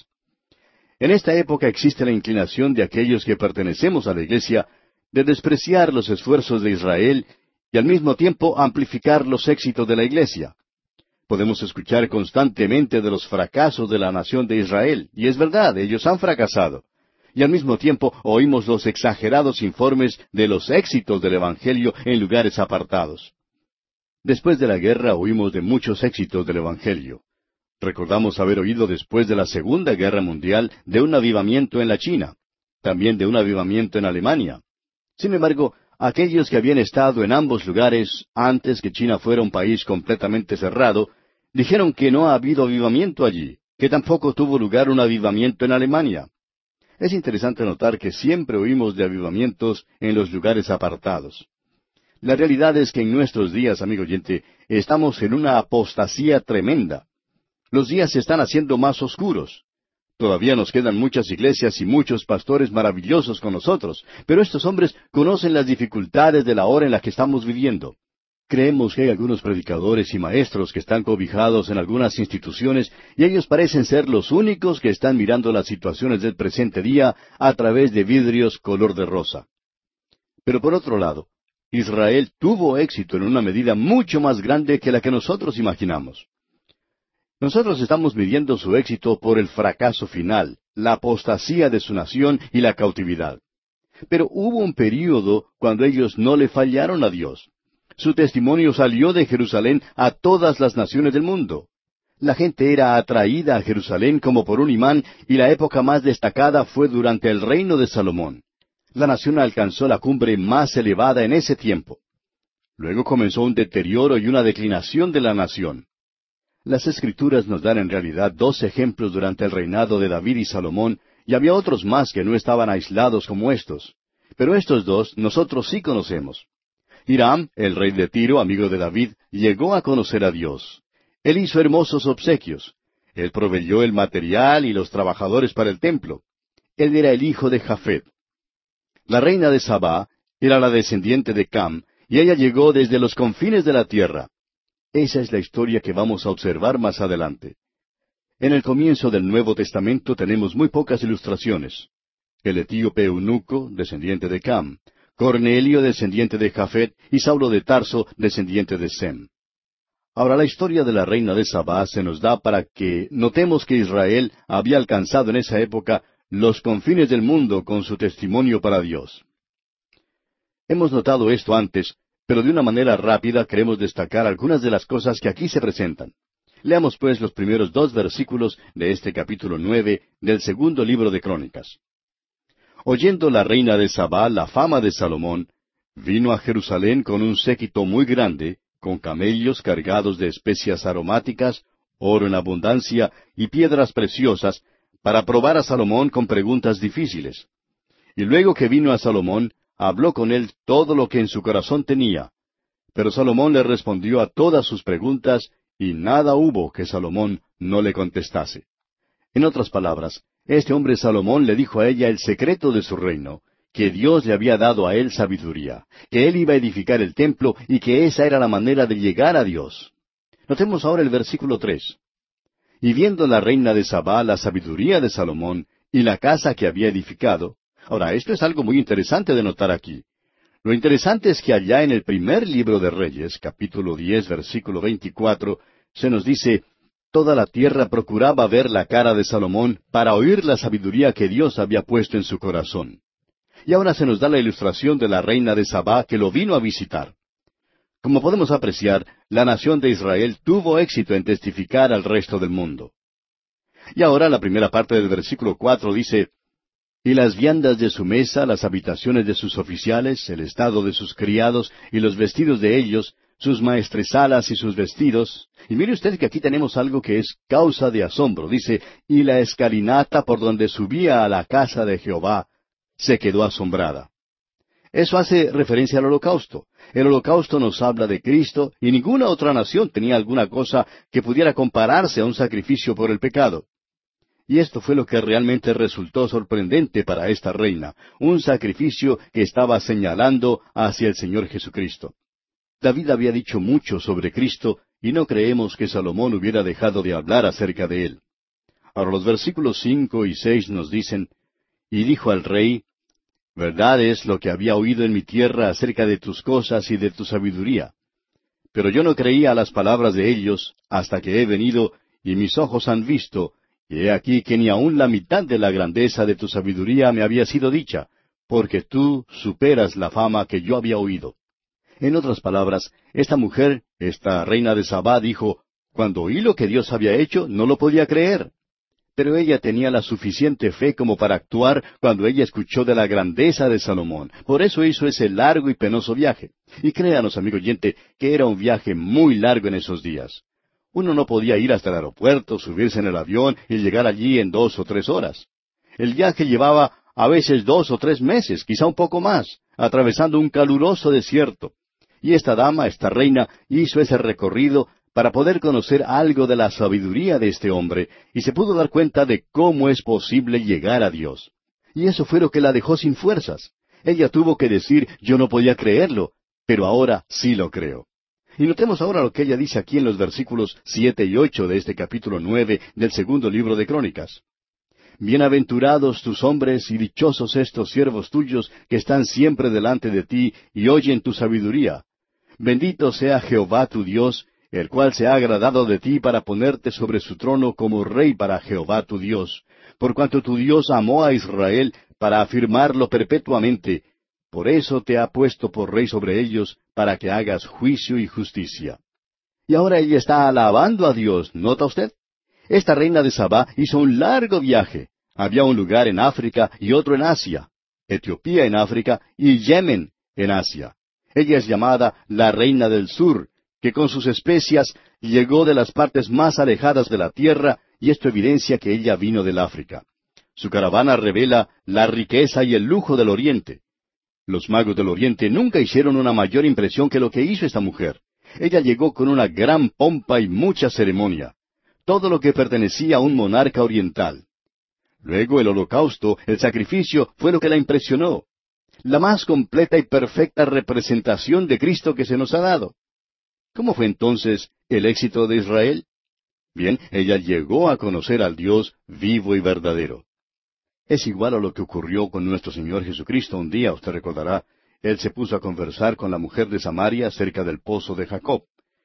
En esta época existe la inclinación de aquellos que pertenecemos a la iglesia de despreciar los esfuerzos de Israel y al mismo tiempo amplificar los éxitos de la iglesia. Podemos escuchar constantemente de los fracasos de la nación de Israel, y es verdad, ellos han fracasado. Y al mismo tiempo oímos los exagerados informes de los éxitos del Evangelio en lugares apartados. Después de la guerra oímos de muchos éxitos del Evangelio. Recordamos haber oído después de la Segunda Guerra Mundial de un avivamiento en la China, también de un avivamiento en Alemania. Sin embargo, aquellos que habían estado en ambos lugares antes que China fuera un país completamente cerrado, dijeron que no ha habido avivamiento allí, que tampoco tuvo lugar un avivamiento en Alemania. Es interesante notar que siempre oímos de avivamientos en los lugares apartados. La realidad es que en nuestros días, amigo oyente, estamos en una apostasía tremenda. Los días se están haciendo más oscuros. Todavía nos quedan muchas iglesias y muchos pastores maravillosos con nosotros, pero estos hombres conocen las dificultades de la hora en la que estamos viviendo. Creemos que hay algunos predicadores y maestros que están cobijados en algunas instituciones y ellos parecen ser los únicos que están mirando las situaciones del presente día a través de vidrios color de rosa. Pero por otro lado, Israel tuvo éxito en una medida mucho más grande que la que nosotros imaginamos. Nosotros estamos midiendo su éxito por el fracaso final, la apostasía de su nación y la cautividad. Pero hubo un período cuando ellos no le fallaron a Dios. Su testimonio salió de Jerusalén a todas las naciones del mundo. La gente era atraída a Jerusalén como por un imán y la época más destacada fue durante el reino de Salomón. La nación alcanzó la cumbre más elevada en ese tiempo. Luego comenzó un deterioro y una declinación de la nación. Las Escrituras nos dan en realidad dos ejemplos durante el reinado de David y Salomón, y había otros más que no estaban aislados como estos. Pero estos dos nosotros sí conocemos. Hiram, el rey de Tiro, amigo de David, llegó a conocer a Dios. Él hizo hermosos obsequios. Él proveyó el material y los trabajadores para el templo. Él era el hijo de Jafet. La reina de Sabá era la descendiente de Cam, y ella llegó desde los confines de la tierra. Esa es la historia que vamos a observar más adelante. En el comienzo del Nuevo Testamento tenemos muy pocas ilustraciones. El etíope eunuco, descendiente de Cam; Cornelio, descendiente de Jafet; y Saulo de Tarso, descendiente de Sem. Ahora, la historia de la reina de Sabá se nos da para que notemos que Israel había alcanzado en esa época los confines del mundo con su testimonio para Dios. Hemos notado esto antes, pero de una manera rápida queremos destacar algunas de las cosas que aquí se presentan. Leamos pues los primeros 2 versículos de este capítulo 9 del segundo libro de Crónicas. Oyendo la reina de Sabá la fama de Salomón, vino a Jerusalén con un séquito muy grande, con camellos cargados de especias aromáticas, oro en abundancia y piedras preciosas, para probar a Salomón con preguntas difíciles. Y luego que vino a Salomón, habló con él todo lo que en su corazón tenía. Pero Salomón le respondió a todas sus preguntas, y nada hubo que Salomón no le contestase. En otras palabras, Este hombre Salomón le dijo a ella el secreto de su reino, que Dios le había dado a él sabiduría, que él iba a edificar el templo y que esa era la manera de llegar a Dios. Notemos ahora el versículo 3. Y viendo la reina de Sabá la sabiduría de Salomón y la casa que había edificado. Ahora, esto es algo muy interesante de notar aquí. Lo interesante es que allá en el primer libro de Reyes, capítulo 10, versículo 24, se nos dice, toda la tierra procuraba ver la cara de Salomón para oír la sabiduría que Dios había puesto en su corazón. Y ahora se nos da la ilustración de la reina de Sabá que lo vino a visitar. Como podemos apreciar, la nación de Israel tuvo éxito en testificar al resto del mundo. Y ahora la primera parte del versículo 4 dice, y las viandas de su mesa, las habitaciones de sus oficiales, el estado de sus criados y los vestidos de ellos, sus maestresalas y sus vestidos. Y mire usted que aquí tenemos algo que es causa de asombro. Dice, y la escalinata por donde subía a la casa de Jehová, se quedó asombrada. Eso hace referencia al holocausto. El holocausto nos habla de Cristo y ninguna otra nación tenía alguna cosa que pudiera compararse a un sacrificio por el pecado. Y esto fue lo que realmente resultó sorprendente para esta reina, un sacrificio que estaba señalando hacia el Señor Jesucristo. David había dicho mucho sobre Cristo y no creemos que Salomón hubiera dejado de hablar acerca de él. Ahora los versículos 5 y 6 nos dicen, y dijo al rey, verdad es lo que había oído en mi tierra acerca de tus cosas y de tu sabiduría. Pero yo no creía a las palabras de ellos hasta que he venido y mis ojos han visto, y he aquí que ni aun la mitad de la grandeza de tu sabiduría me había sido dicha, porque tú superas la fama que yo había oído. En otras palabras, esta mujer, esta reina de Sabá, dijo, cuando oí lo que Dios había hecho, no lo podía creer. Pero ella tenía la suficiente fe como para actuar cuando ella escuchó de la grandeza de Salomón. Por eso hizo ese largo y penoso viaje. Y créanos, amigo oyente, que era un viaje muy largo en esos días. Uno no podía ir hasta el aeropuerto, subirse en el avión y llegar allí en 2 o 3 horas. El viaje llevaba a veces 2 o 3 meses, quizá un poco más, atravesando un caluroso desierto. Y esta dama, esta reina, hizo ese recorrido para poder conocer algo de la sabiduría de este hombre, y se pudo dar cuenta de cómo es posible llegar a Dios. Y eso fue lo que la dejó sin fuerzas. Ella tuvo que decir, yo no podía creerlo, pero ahora sí lo creo. Y notemos ahora lo que ella dice aquí en los versículos 7 y 8 de este capítulo 9 del segundo libro de Crónicas. Bienaventurados tus hombres y dichosos estos siervos tuyos que están siempre delante de ti y oyen tu sabiduría. Bendito sea Jehová tu Dios, el cual se ha agradado de ti para ponerte sobre su trono como rey para Jehová tu Dios, por cuanto tu Dios amó a Israel para afirmarlo perpetuamente. Por eso te ha puesto por rey sobre ellos, para que hagas juicio y justicia. Y ahora ella está alabando a Dios, ¿nota usted? Esta reina de Sabá hizo un largo viaje. Había un lugar en África y otro en Asia. Etiopía en África y Yemen en Asia. Ella es llamada la reina del sur, que con sus especias llegó de las partes más alejadas de la tierra, y esto evidencia que ella vino del África. Su caravana revela la riqueza y el lujo del Oriente. Los magos del Oriente nunca hicieron una mayor impresión que lo que hizo esta mujer. Ella llegó con una gran pompa y mucha ceremonia. Todo lo que pertenecía a un monarca oriental. Luego el holocausto, el sacrificio, fue lo que la impresionó. La más completa y perfecta representación de Cristo que se nos ha dado. ¿Cómo fue entonces el éxito de Israel? Bien, ella llegó a conocer al Dios vivo y verdadero. Es igual a lo que ocurrió con nuestro Señor Jesucristo un día, usted recordará. Él se puso a conversar con la mujer de Samaria cerca del pozo de Jacob.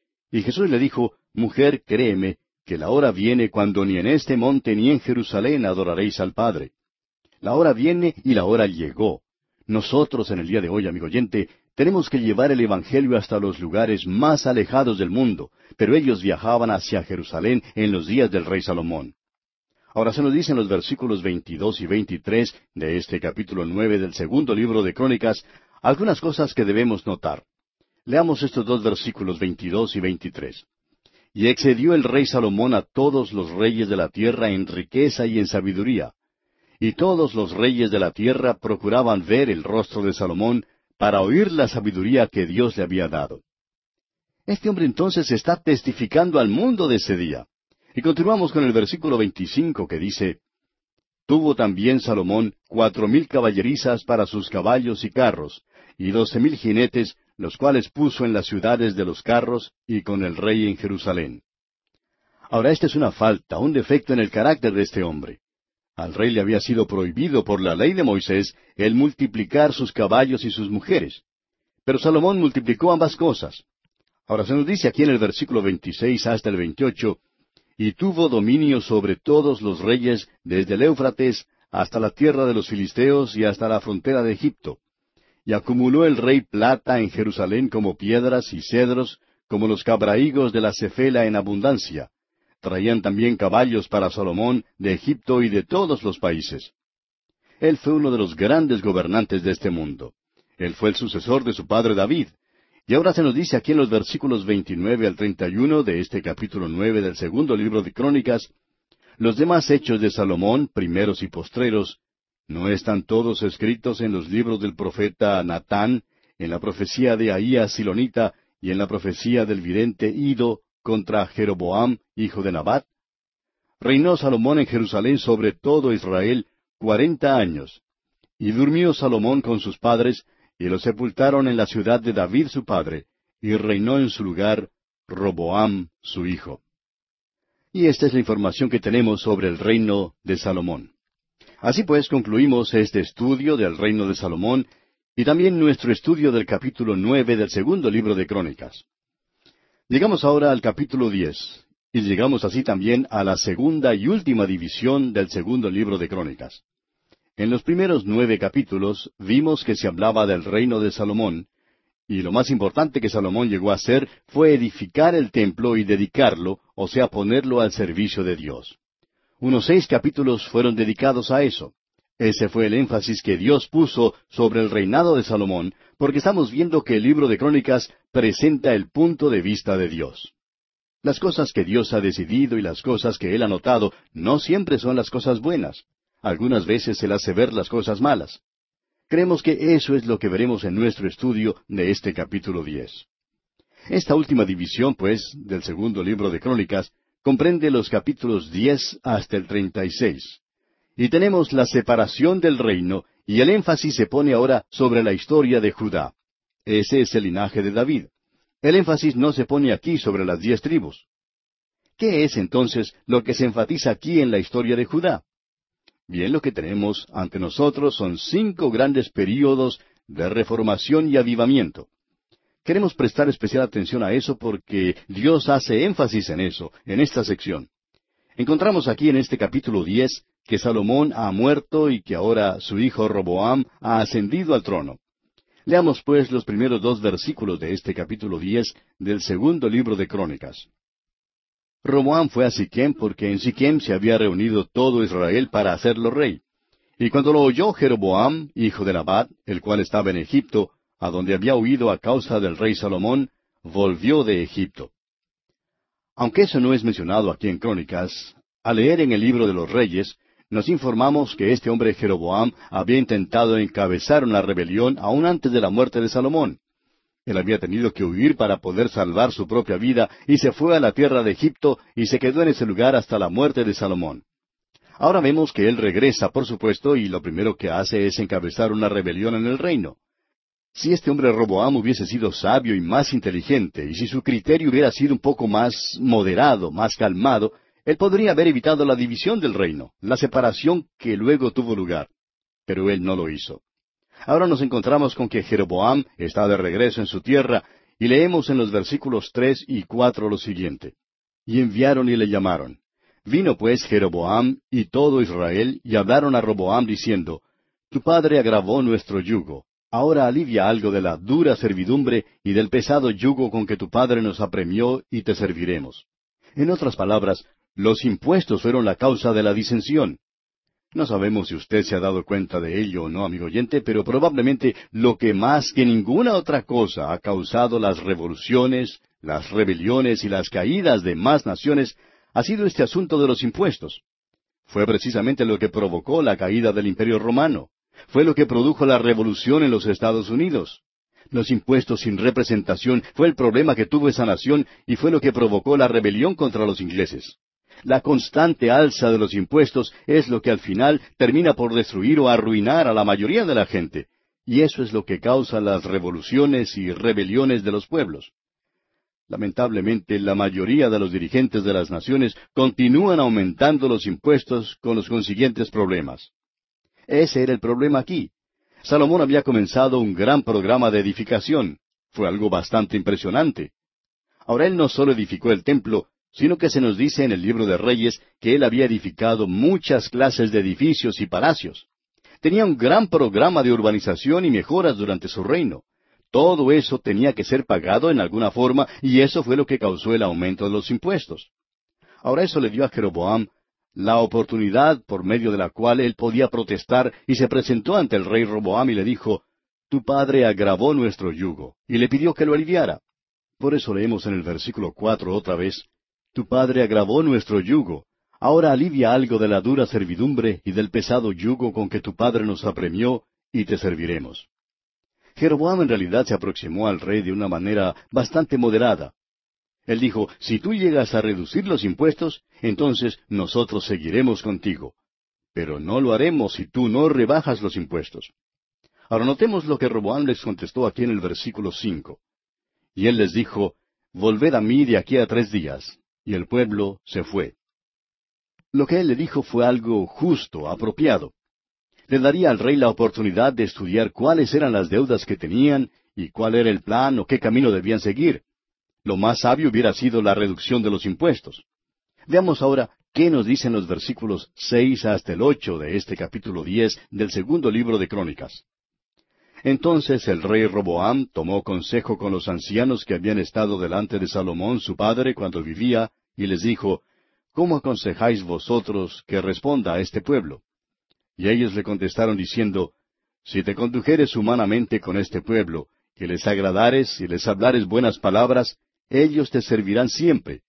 Y Jesús le dijo, mujer, créeme, que la hora viene cuando ni en este monte ni en Jerusalén adoraréis al Padre. La hora viene y la hora llegó. Nosotros en el día de hoy, amigo oyente, tenemos que llevar el Evangelio hasta los lugares más alejados del mundo, pero ellos viajaban hacia Jerusalén en los días del rey Salomón. Ahora se nos dicen los versículos 22 y 23 de este capítulo 9 del segundo libro de Crónicas algunas cosas que debemos notar. Leamos estos dos versículos 22 y 23. Y excedió el rey Salomón a todos los reyes de la tierra en riqueza y en sabiduría. Y todos los reyes de la tierra procuraban ver el rostro de Salomón para oír la sabiduría que Dios le había dado. Este hombre entonces está testificando al mundo de ese día. Y continuamos con el versículo 25 que dice, Tuvo también Salomón 4,000 caballerizas para sus caballos y carros, y 12,000 jinetes, los cuales puso en las ciudades de los carros y con el rey en Jerusalén. Ahora, esta es una falta, un defecto en el carácter de este hombre. Al rey le había sido prohibido por la ley de Moisés el multiplicar sus caballos y sus mujeres. Pero Salomón multiplicó ambas cosas. Ahora se nos dice aquí en el versículo 26 hasta el 28, y tuvo dominio sobre todos los reyes desde el Éufrates hasta la tierra de los filisteos y hasta la frontera de Egipto. Y acumuló el rey plata en Jerusalén como piedras y cedros, como los cabrahigos de la cefela en abundancia. Traían también caballos para Salomón de Egipto y de todos los países. Él fue uno de los grandes gobernantes de este mundo. Él fue el sucesor de su padre David. Y ahora se nos dice aquí en los versículos 29 al 31 de este capítulo 9 del segundo libro de Crónicas, los demás hechos de Salomón, primeros y postreros, ¿no están todos escritos en los libros del profeta Natán, en la profecía de Ahías Silonita y en la profecía del vidente Ido contra Jeroboam, hijo de Nabat? Reinó Salomón en Jerusalén sobre todo Israel 40 años. Y durmió Salomón con sus padres, y lo sepultaron en la ciudad de David su padre, y reinó en su lugar Roboam su hijo. Y esta es la información que tenemos sobre el reino de Salomón. Así pues, concluimos este estudio del reino de Salomón, y también nuestro estudio del capítulo 9 del segundo libro de Crónicas. Llegamos ahora al capítulo 10, y llegamos así también a la segunda y última división del segundo libro de Crónicas. En los primeros 9 capítulos vimos que se hablaba del reino de Salomón, y lo más importante que Salomón llegó a hacer fue edificar el templo y dedicarlo, o sea, ponerlo al servicio de Dios. Unos 6 capítulos fueron dedicados a eso. Ese fue el énfasis que Dios puso sobre el reinado de Salomón, porque estamos viendo que el libro de Crónicas presenta el punto de vista de Dios. Las cosas que Dios ha decidido y las cosas que Él ha notado no siempre son las cosas buenas. Algunas veces Él hace ver las cosas malas. Creemos que eso es lo que veremos en nuestro estudio de este capítulo 10. Esta última división, pues, del segundo libro de Crónicas, comprende los capítulos 10 hasta el 36. Y tenemos la separación del reino, y el énfasis se pone ahora sobre la historia de Judá. Ese es el linaje de David. El énfasis no se pone aquí sobre las 10 tribus. ¿Qué es entonces lo que se enfatiza aquí en la historia de Judá? Bien, lo que tenemos ante nosotros son 5 grandes períodos de reformación y avivamiento. Queremos prestar especial atención a eso porque Dios hace énfasis en eso, en esta sección. Encontramos aquí en este capítulo 10 que Salomón ha muerto y que ahora su hijo Roboam ha ascendido al trono. Leamos pues los primeros 2 versículos de este capítulo 10 del segundo libro de Crónicas. Roboam fue a Siquem porque en Siquem se había reunido todo Israel para hacerlo rey. Y cuando lo oyó Jeroboam, hijo de Nabat, el cual estaba en Egipto, a donde había huido a causa del rey Salomón, volvió de Egipto. Aunque eso no es mencionado aquí en Crónicas, al leer en el libro de los Reyes, nos informamos que este hombre Jeroboam había intentado encabezar una rebelión aún antes de la muerte de Salomón. Él había tenido que huir para poder salvar su propia vida y se fue a la tierra de Egipto y se quedó en ese lugar hasta la muerte de Salomón. Ahora vemos que él regresa, por supuesto, y lo primero que hace es encabezar una rebelión en el reino. Si este hombre Roboam hubiese sido sabio y más inteligente, y si su criterio hubiera sido un poco más moderado, más calmado, él podría haber evitado la división del reino, la separación que luego tuvo lugar. Pero él no lo hizo. Ahora nos encontramos con que Jeroboam está de regreso en su tierra, y leemos en los versículos 3 y 4 lo siguiente. Y enviaron y le llamaron. Vino pues Jeroboam y todo Israel, y hablaron a Roboam diciendo, Tu padre agravó nuestro yugo. Ahora alivia algo de la dura servidumbre y del pesado yugo con que tu padre nos apremió, y te serviremos. En otras palabras, los impuestos fueron la causa de la disensión. No sabemos si usted se ha dado cuenta de ello o no, amigo oyente, pero probablemente lo que más que ninguna otra cosa ha causado las revoluciones, las rebeliones y las caídas de más naciones ha sido este asunto de los impuestos. Fue precisamente lo que provocó la caída del Imperio Romano. Fue lo que produjo la revolución en los Estados Unidos. Los impuestos sin representación fue el problema que tuvo esa nación y fue lo que provocó la rebelión contra los ingleses. La constante alza de los impuestos es lo que al final termina por destruir o arruinar a la mayoría de la gente, y eso es lo que causa las revoluciones y rebeliones de los pueblos. Lamentablemente, la mayoría de los dirigentes de las naciones continúan aumentando los impuestos con los consiguientes problemas. Ese era el problema aquí. Salomón había comenzado un gran programa de edificación. Fue algo bastante impresionante. Ahora él no solo edificó el templo, sino que se nos dice en el libro de Reyes que él había edificado muchas clases de edificios y palacios. Tenía un gran programa de urbanización y mejoras durante su reino. Todo eso tenía que ser pagado en alguna forma, y eso fue lo que causó el aumento de los impuestos. Ahora eso le dio a Jeroboam la oportunidad por medio de la cual él podía protestar, y se presentó ante el rey Roboam y le dijo, «Tu padre agravó nuestro yugo», y le pidió que lo aliviara. Por eso leemos en el versículo 4 otra vez, «Tu padre agravó nuestro yugo. Ahora alivia algo de la dura servidumbre y del pesado yugo con que tu padre nos apremió, y te serviremos». Jeroboam en realidad se aproximó al rey de una manera bastante moderada. Él dijo, «Si tú llegas a reducir los impuestos, entonces nosotros seguiremos contigo. Pero no lo haremos si tú no rebajas los impuestos». Ahora notemos lo que Roboam les contestó aquí en el versículo 5. Y él les dijo, «Volved a mí de aquí a 3 días». Y el pueblo se fue. Lo que él le dijo fue algo justo, apropiado. Le daría al rey la oportunidad de estudiar cuáles eran las deudas que tenían y cuál era el plan o qué camino debían seguir. Lo más sabio hubiera sido la reducción de los impuestos. Veamos ahora qué nos dicen los versículos 6 hasta el 8 de este capítulo 10 del segundo libro de Crónicas. Entonces el rey Roboam tomó consejo con los ancianos que habían estado delante de Salomón su padre cuando vivía, y les dijo, «¿Cómo aconsejáis vosotros que responda a este pueblo?» Y ellos le contestaron diciendo, «Si te condujeres humanamente con este pueblo, que les agradares y les hablares buenas palabras, ellos te servirán siempre».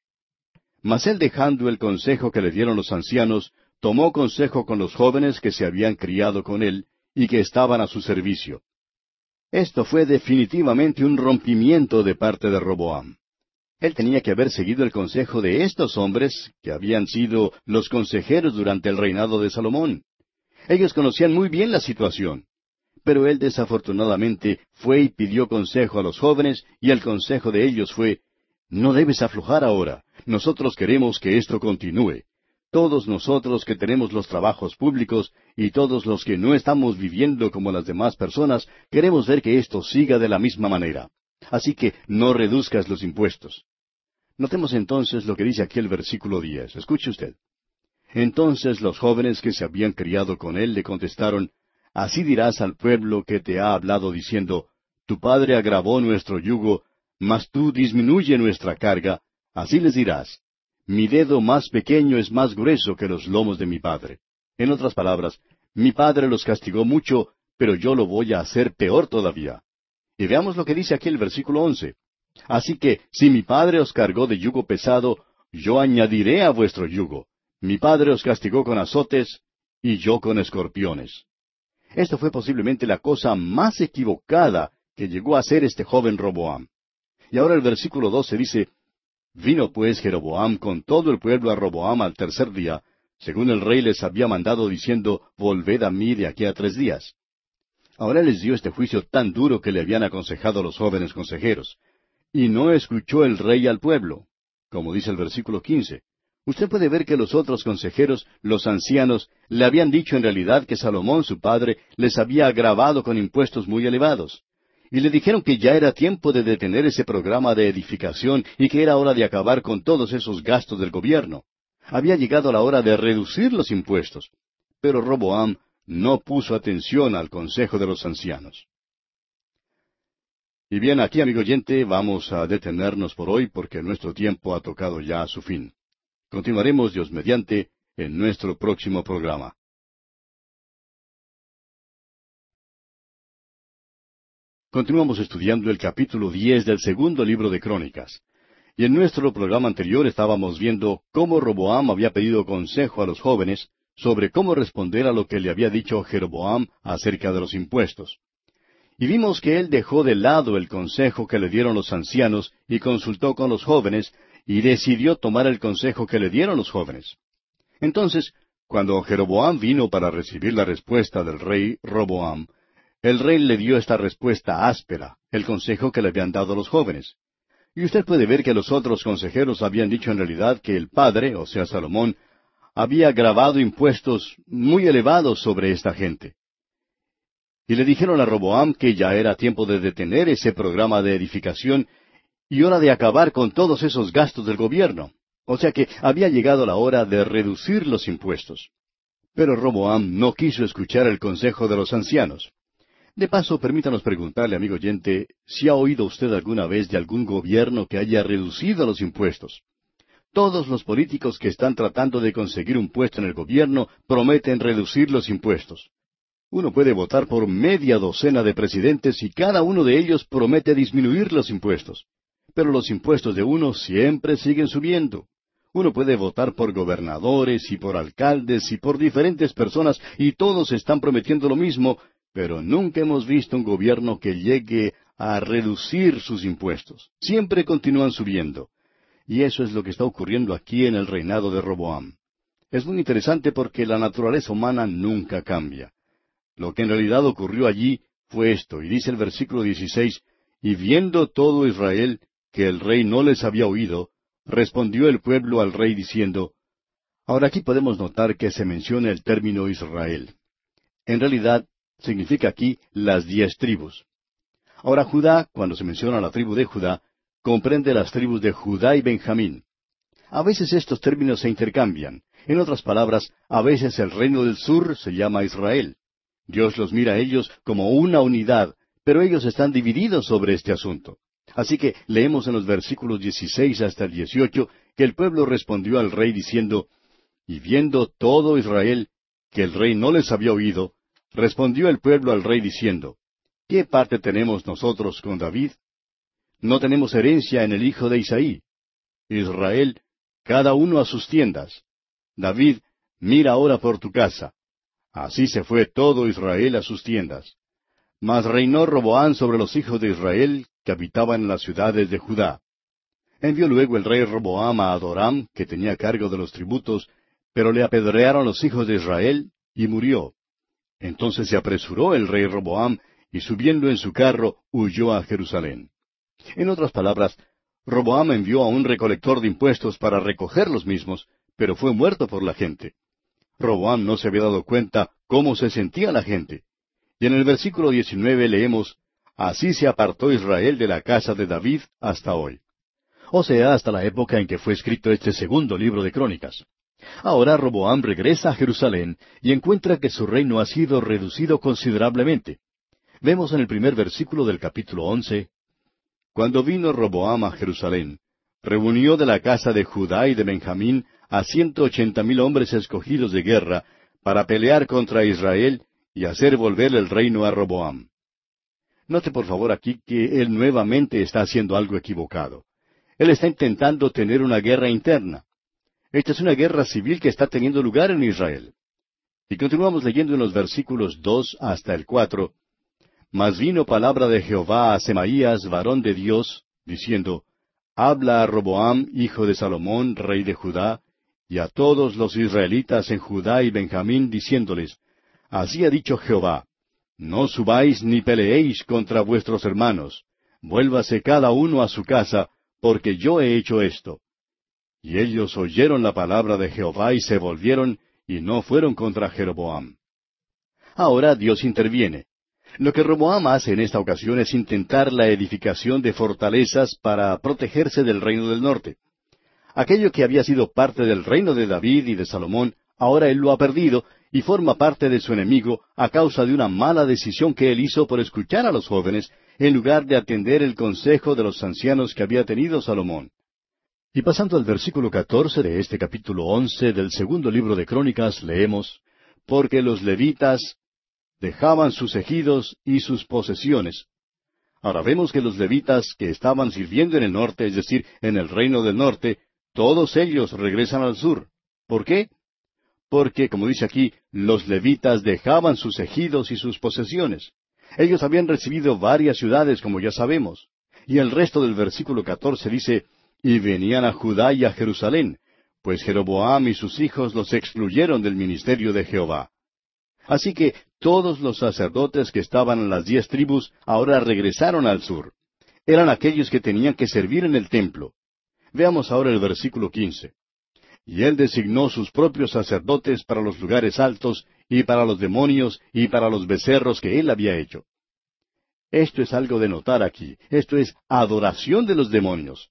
Mas él, dejando el consejo que le dieron los ancianos, tomó consejo con los jóvenes que se habían criado con él y que estaban a su servicio. Esto fue definitivamente un rompimiento de parte de Roboam. Él tenía que haber seguido el consejo de estos hombres, que habían sido los consejeros durante el reinado de Salomón. Ellos conocían muy bien la situación. Pero él desafortunadamente fue y pidió consejo a los jóvenes, y el consejo de ellos fue, «No debes aflojar ahora. Nosotros queremos que esto continúe. Todos nosotros que tenemos los trabajos públicos y todos los que no estamos viviendo como las demás personas, queremos ver que esto siga de la misma manera. Así que no reduzcas los impuestos». Notemos entonces lo que dice aquí el versículo 10. Escuche usted. Entonces los jóvenes que se habían criado con él le contestaron, «Así dirás al pueblo que te ha hablado diciendo, Tu padre agravó nuestro yugo, mas tú disminuye nuestra carga. Así les dirás, mi dedo más pequeño es más grueso que los lomos de mi padre». En otras palabras, mi padre los castigó mucho, pero yo lo voy a hacer peor todavía. Y veamos lo que dice aquí el versículo 11. «Así que, si mi padre os cargó de yugo pesado, yo añadiré a vuestro yugo. Mi padre os castigó con azotes, y yo con escorpiones». Esto fue posiblemente la cosa más equivocada que llegó a hacer este joven Roboam. Y ahora el versículo 12 dice, «Vino pues Jeroboam con todo el pueblo a Roboam al 3er día, según el rey les había mandado, diciendo, Volved a mí de aquí a 3 días». Ahora les dio este juicio tan duro que le habían aconsejado los jóvenes consejeros. Y no escuchó el rey al pueblo, como dice el versículo 15. Usted puede ver que los otros consejeros, los ancianos, le habían dicho en realidad que Salomón su padre les había agravado con impuestos muy elevados. Y le dijeron que ya era tiempo de detener ese programa de edificación y que era hora de acabar con todos esos gastos del gobierno. Había llegado la hora de reducir los impuestos. Pero Roboam no puso atención al consejo de los ancianos. Y bien, aquí, amigo oyente, vamos a detenernos por hoy porque nuestro tiempo ha tocado ya a su fin. Continuaremos, Dios mediante, en nuestro próximo programa. Continuamos estudiando el capítulo 10 del segundo libro de Crónicas. Y en nuestro programa anterior estábamos viendo cómo Roboam había pedido consejo a los jóvenes sobre cómo responder a lo que le había dicho Jeroboam acerca de los impuestos. Y vimos que él dejó de lado el consejo que le dieron los ancianos y consultó con los jóvenes, y decidió tomar el consejo que le dieron los jóvenes. Entonces, cuando Jeroboam vino para recibir la respuesta del rey Roboam, el rey le dio esta respuesta áspera, el consejo que le habían dado los jóvenes. Y usted puede ver que los otros consejeros habían dicho en realidad que el padre, o sea Salomón, había grabado impuestos muy elevados sobre esta gente. Y le dijeron a Roboam que ya era tiempo de detener ese programa de edificación y hora de acabar con todos esos gastos del gobierno. O sea que había llegado la hora de reducir los impuestos. Pero Roboam no quiso escuchar el consejo de los ancianos. De paso, permítanos preguntarle, amigo oyente, si ha oído usted alguna vez de algún gobierno que haya reducido los impuestos. Todos los políticos que están tratando de conseguir un puesto en el gobierno prometen reducir los impuestos. Uno puede votar por media docena de presidentes y cada uno de ellos promete disminuir los impuestos. Pero los impuestos de uno siempre siguen subiendo. Uno puede votar por gobernadores y por alcaldes y por diferentes personas y todos están prometiendo lo mismo, pero nunca hemos visto un gobierno que llegue a reducir sus impuestos. Siempre continúan subiendo. Y eso es lo que está ocurriendo aquí en el reinado de Roboam. Es muy interesante porque la naturaleza humana nunca cambia. Lo que en realidad ocurrió allí fue esto, y dice el versículo 16, y viendo todo Israel que el rey no les había oído, respondió el pueblo al rey diciendo. Ahora aquí podemos notar que se menciona el término Israel. En realidad significa aquí las 10 tribus. Ahora Judá, cuando se menciona la tribu de Judá, comprende las tribus de Judá y Benjamín. A veces estos términos se intercambian. En otras palabras, a veces el reino del sur se llama Israel. Dios los mira a ellos como una unidad, pero ellos están divididos sobre este asunto. Así que leemos en los versículos 16 hasta el 18 que el pueblo respondió al rey diciendo, y viendo todo Israel que el rey no les había oído, respondió el pueblo al rey diciendo, ¿qué parte tenemos nosotros con David? No tenemos herencia en el hijo de Isaí. Israel, cada uno a sus tiendas. David, mira ahora por tu casa. Así se fue todo Israel a sus tiendas. Mas reinó Roboam sobre los hijos de Israel, que habitaban en las ciudades de Judá. Envió luego el rey Roboam a Adoram, que tenía cargo de los tributos, pero le apedrearon los hijos de Israel, y murió. Entonces se apresuró el rey Roboam, y subiendo en su carro, huyó a Jerusalén. En otras palabras, Roboam envió a un recolector de impuestos para recoger los mismos, pero fue muerto por la gente. Roboam no se había dado cuenta cómo se sentía la gente. Y en el versículo 19 leemos, así se apartó Israel de la casa de David hasta hoy. O sea, hasta la época en que fue escrito este segundo libro de Crónicas. Ahora Roboam regresa a Jerusalén y encuentra que su reino ha sido reducido considerablemente. Vemos en el primer versículo del capítulo 11, cuando vino Roboam a Jerusalén, reunió de la casa de Judá y de Benjamín a 180,000 hombres escogidos de guerra para pelear contra Israel y hacer volver el reino a Roboam. Note por favor aquí que él nuevamente está haciendo algo equivocado. Él está intentando tener una guerra interna. Esta es una guerra civil que está teniendo lugar en Israel. Y continuamos leyendo en los versículos 2 hasta el 4. Mas vino palabra de Jehová a Semaías, varón de Dios, diciendo, habla a Roboam, hijo de Salomón, rey de Judá, y a todos los israelitas en Judá y Benjamín, diciéndoles, así ha dicho Jehová, no subáis ni peleéis contra vuestros hermanos, vuélvase cada uno a su casa, porque yo he hecho esto. Y ellos oyeron la palabra de Jehová y se volvieron, y no fueron contra Jeroboam. Ahora Dios interviene. Lo que Roboam hace en esta ocasión es intentar la edificación de fortalezas para protegerse del reino del norte. Aquello que había sido parte del reino de David y de Salomón, ahora él lo ha perdido y forma parte de su enemigo a causa de una mala decisión que él hizo por escuchar a los jóvenes en lugar de atender el consejo de los ancianos que había tenido Salomón. Y pasando al versículo 14 de este capítulo 11 del segundo libro de Crónicas, leemos, porque los levitas dejaban sus ejidos y sus posesiones. Ahora vemos que los levitas que estaban sirviendo en el norte, es decir, en el reino del norte, todos ellos regresan al sur. ¿Por qué? Porque, como dice aquí, los levitas dejaban sus ejidos y sus posesiones. Ellos habían recibido varias ciudades, como ya sabemos. Y el resto del versículo 14 dice, y venían a Judá y a Jerusalén, pues Jeroboam y sus hijos los excluyeron del ministerio de Jehová. Así que todos los sacerdotes que estaban en las 10 tribus ahora regresaron al sur. Eran aquellos que tenían que servir en el templo. Veamos ahora el versículo 15. Y él designó sus propios sacerdotes para los lugares altos, y para los demonios, y para los becerros que él había hecho. Esto es algo de notar aquí. Esto es adoración de los demonios.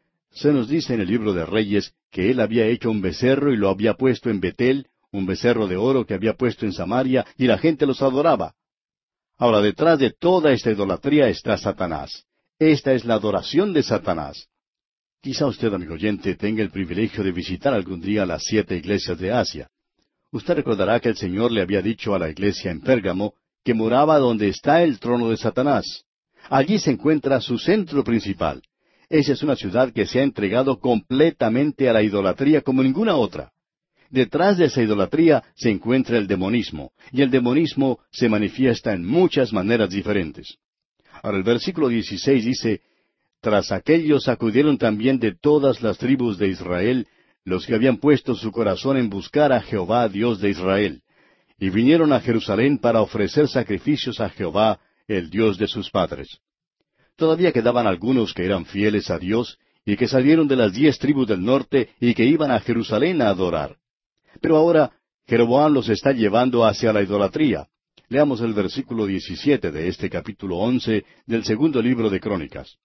Se nos dice en el libro de Reyes que él había hecho un becerro y lo había puesto en Betel, un becerro de oro que había puesto en Samaria, y la gente los adoraba. Ahora, detrás de toda esta idolatría está Satanás. Esta es la adoración de Satanás. Quizá usted, amigo oyente, tenga el privilegio de visitar algún día las 7 iglesias de Asia. Usted recordará que el Señor le había dicho a la iglesia en Pérgamo que moraba donde está el trono de Satanás. Allí se encuentra su centro principal. Esa es una ciudad que se ha entregado completamente a la idolatría como ninguna otra. Detrás de esa idolatría se encuentra el demonismo, y el demonismo se manifiesta en muchas maneras diferentes. Ahora el versículo 16 dice, Tras aquellos acudieron también de todas las tribus de Israel, los que habían puesto su corazón en buscar a Jehová, Dios de Israel, y vinieron a Jerusalén para ofrecer sacrificios a Jehová, el Dios de sus padres. Todavía quedaban algunos que eran fieles a Dios, y que salieron de las 10 tribus del norte, y que iban a Jerusalén a adorar. Pero ahora Jeroboam los está llevando hacia la idolatría. Leamos el versículo 17 de este capítulo 11 del segundo libro de Crónicas.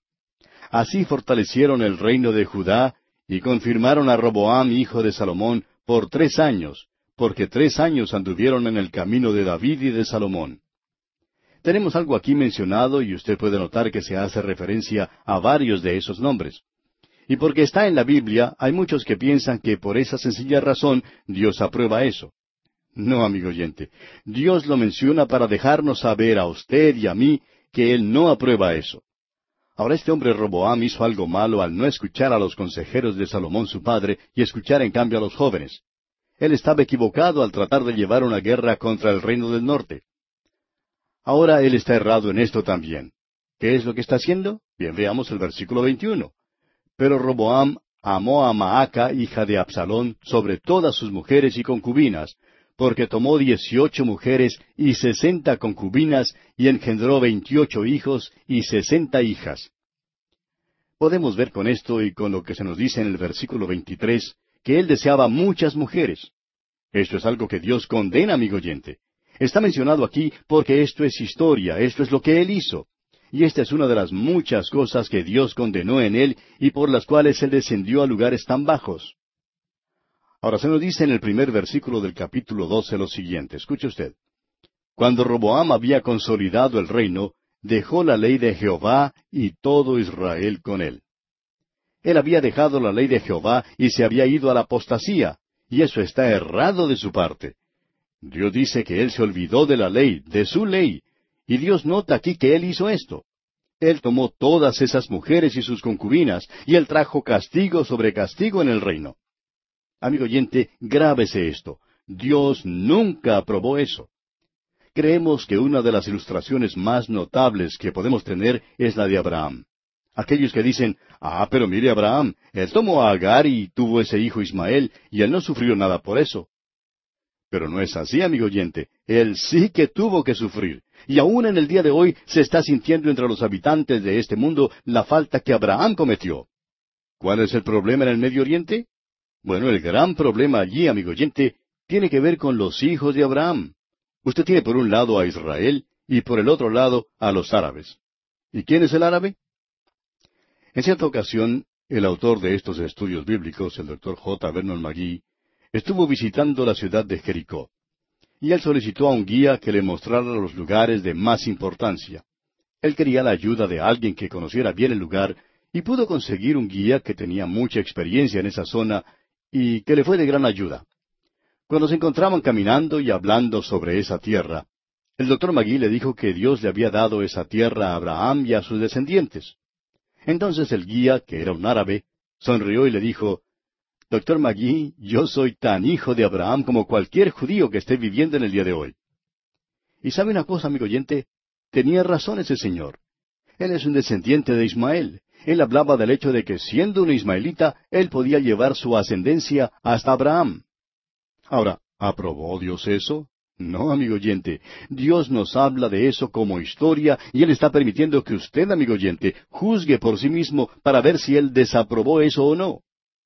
Así fortalecieron el reino de Judá, y confirmaron a Roboam, hijo de Salomón, por 3 años, porque 3 años anduvieron en el camino de David y de Salomón. Tenemos algo aquí mencionado, y usted puede notar que se hace referencia a varios de esos nombres. Y porque está en la Biblia, hay muchos que piensan que por esa sencilla razón Dios aprueba eso. No, amigo oyente, Dios lo menciona para dejarnos saber a usted y a mí que Él no aprueba eso. Ahora este hombre Roboam hizo algo malo al no escuchar a los consejeros de Salomón su padre y escuchar en cambio a los jóvenes. Él estaba equivocado al tratar de llevar una guerra contra el reino del norte. Ahora él está errado en esto también. ¿Qué es lo que está haciendo? Bien, veamos el versículo 21. Pero Roboam amó a Maaca, hija de Absalón, sobre todas sus mujeres y concubinas, porque tomó 18 mujeres y 60 concubinas, y engendró 28 hijos y 60 hijas. Podemos ver con esto y con lo que se nos dice en el versículo 23, que él deseaba muchas mujeres. Esto es algo que Dios condena, amigo oyente. Está mencionado aquí porque esto es historia, esto es lo que él hizo. Y esta es una de las muchas cosas que Dios condenó en él y por las cuales él descendió a lugares tan bajos. Ahora se nos dice en el primer versículo del capítulo 12 lo siguiente. Escuche usted. Cuando Roboam había consolidado el reino, dejó la ley de Jehová y todo Israel con él. Él había dejado la ley de Jehová y se había ido a la apostasía, y eso está errado de su parte. Dios dice que él se olvidó de la ley, de su ley, y Dios nota aquí que él hizo esto. Él tomó todas esas mujeres y sus concubinas, y él trajo castigo sobre castigo en el reino. Amigo oyente, grábese esto. Dios nunca aprobó eso. Creemos que una de las ilustraciones más notables que podemos tener es la de Abraham. Aquellos que dicen, pero mire Abraham, él tomó a Agar y tuvo ese hijo Ismael, y él no sufrió nada por eso. Pero no es así, amigo oyente. Él sí que tuvo que sufrir. Y aún en el día de hoy se está sintiendo entre los habitantes de este mundo la falta que Abraham cometió. ¿Cuál es el problema en el Medio Oriente? Bueno, el gran problema allí, amigo oyente, tiene que ver con los hijos de Abraham. Usted tiene por un lado a Israel y por el otro lado a los árabes. ¿Y quién es el árabe? En cierta ocasión, el autor de estos estudios bíblicos, el Dr. J. Vernon McGee, estuvo visitando la ciudad de Jericó. Y él solicitó a un guía que le mostrara los lugares de más importancia. Él quería la ayuda de alguien que conociera bien el lugar, y pudo conseguir un guía que tenía mucha experiencia en esa zona y que le fue de gran ayuda. Cuando se encontraban caminando y hablando sobre esa tierra, el Dr. McGee le dijo que Dios le había dado esa tierra a Abraham y a sus descendientes. Entonces el guía, que era un árabe, sonrió y le dijo, Dr. McGee, yo soy tan hijo de Abraham como cualquier judío que esté viviendo en el día de hoy. Y sabe una cosa, amigo oyente, tenía razón ese señor. Él es un descendiente de Ismael, Él hablaba del hecho de que siendo un ismaelita, él podía llevar su ascendencia hasta Abraham. Ahora, ¿aprobó Dios eso? No, amigo oyente. Dios nos habla de eso como historia y Él está permitiendo que usted, amigo oyente, juzgue por sí mismo para ver si Él desaprobó eso o no.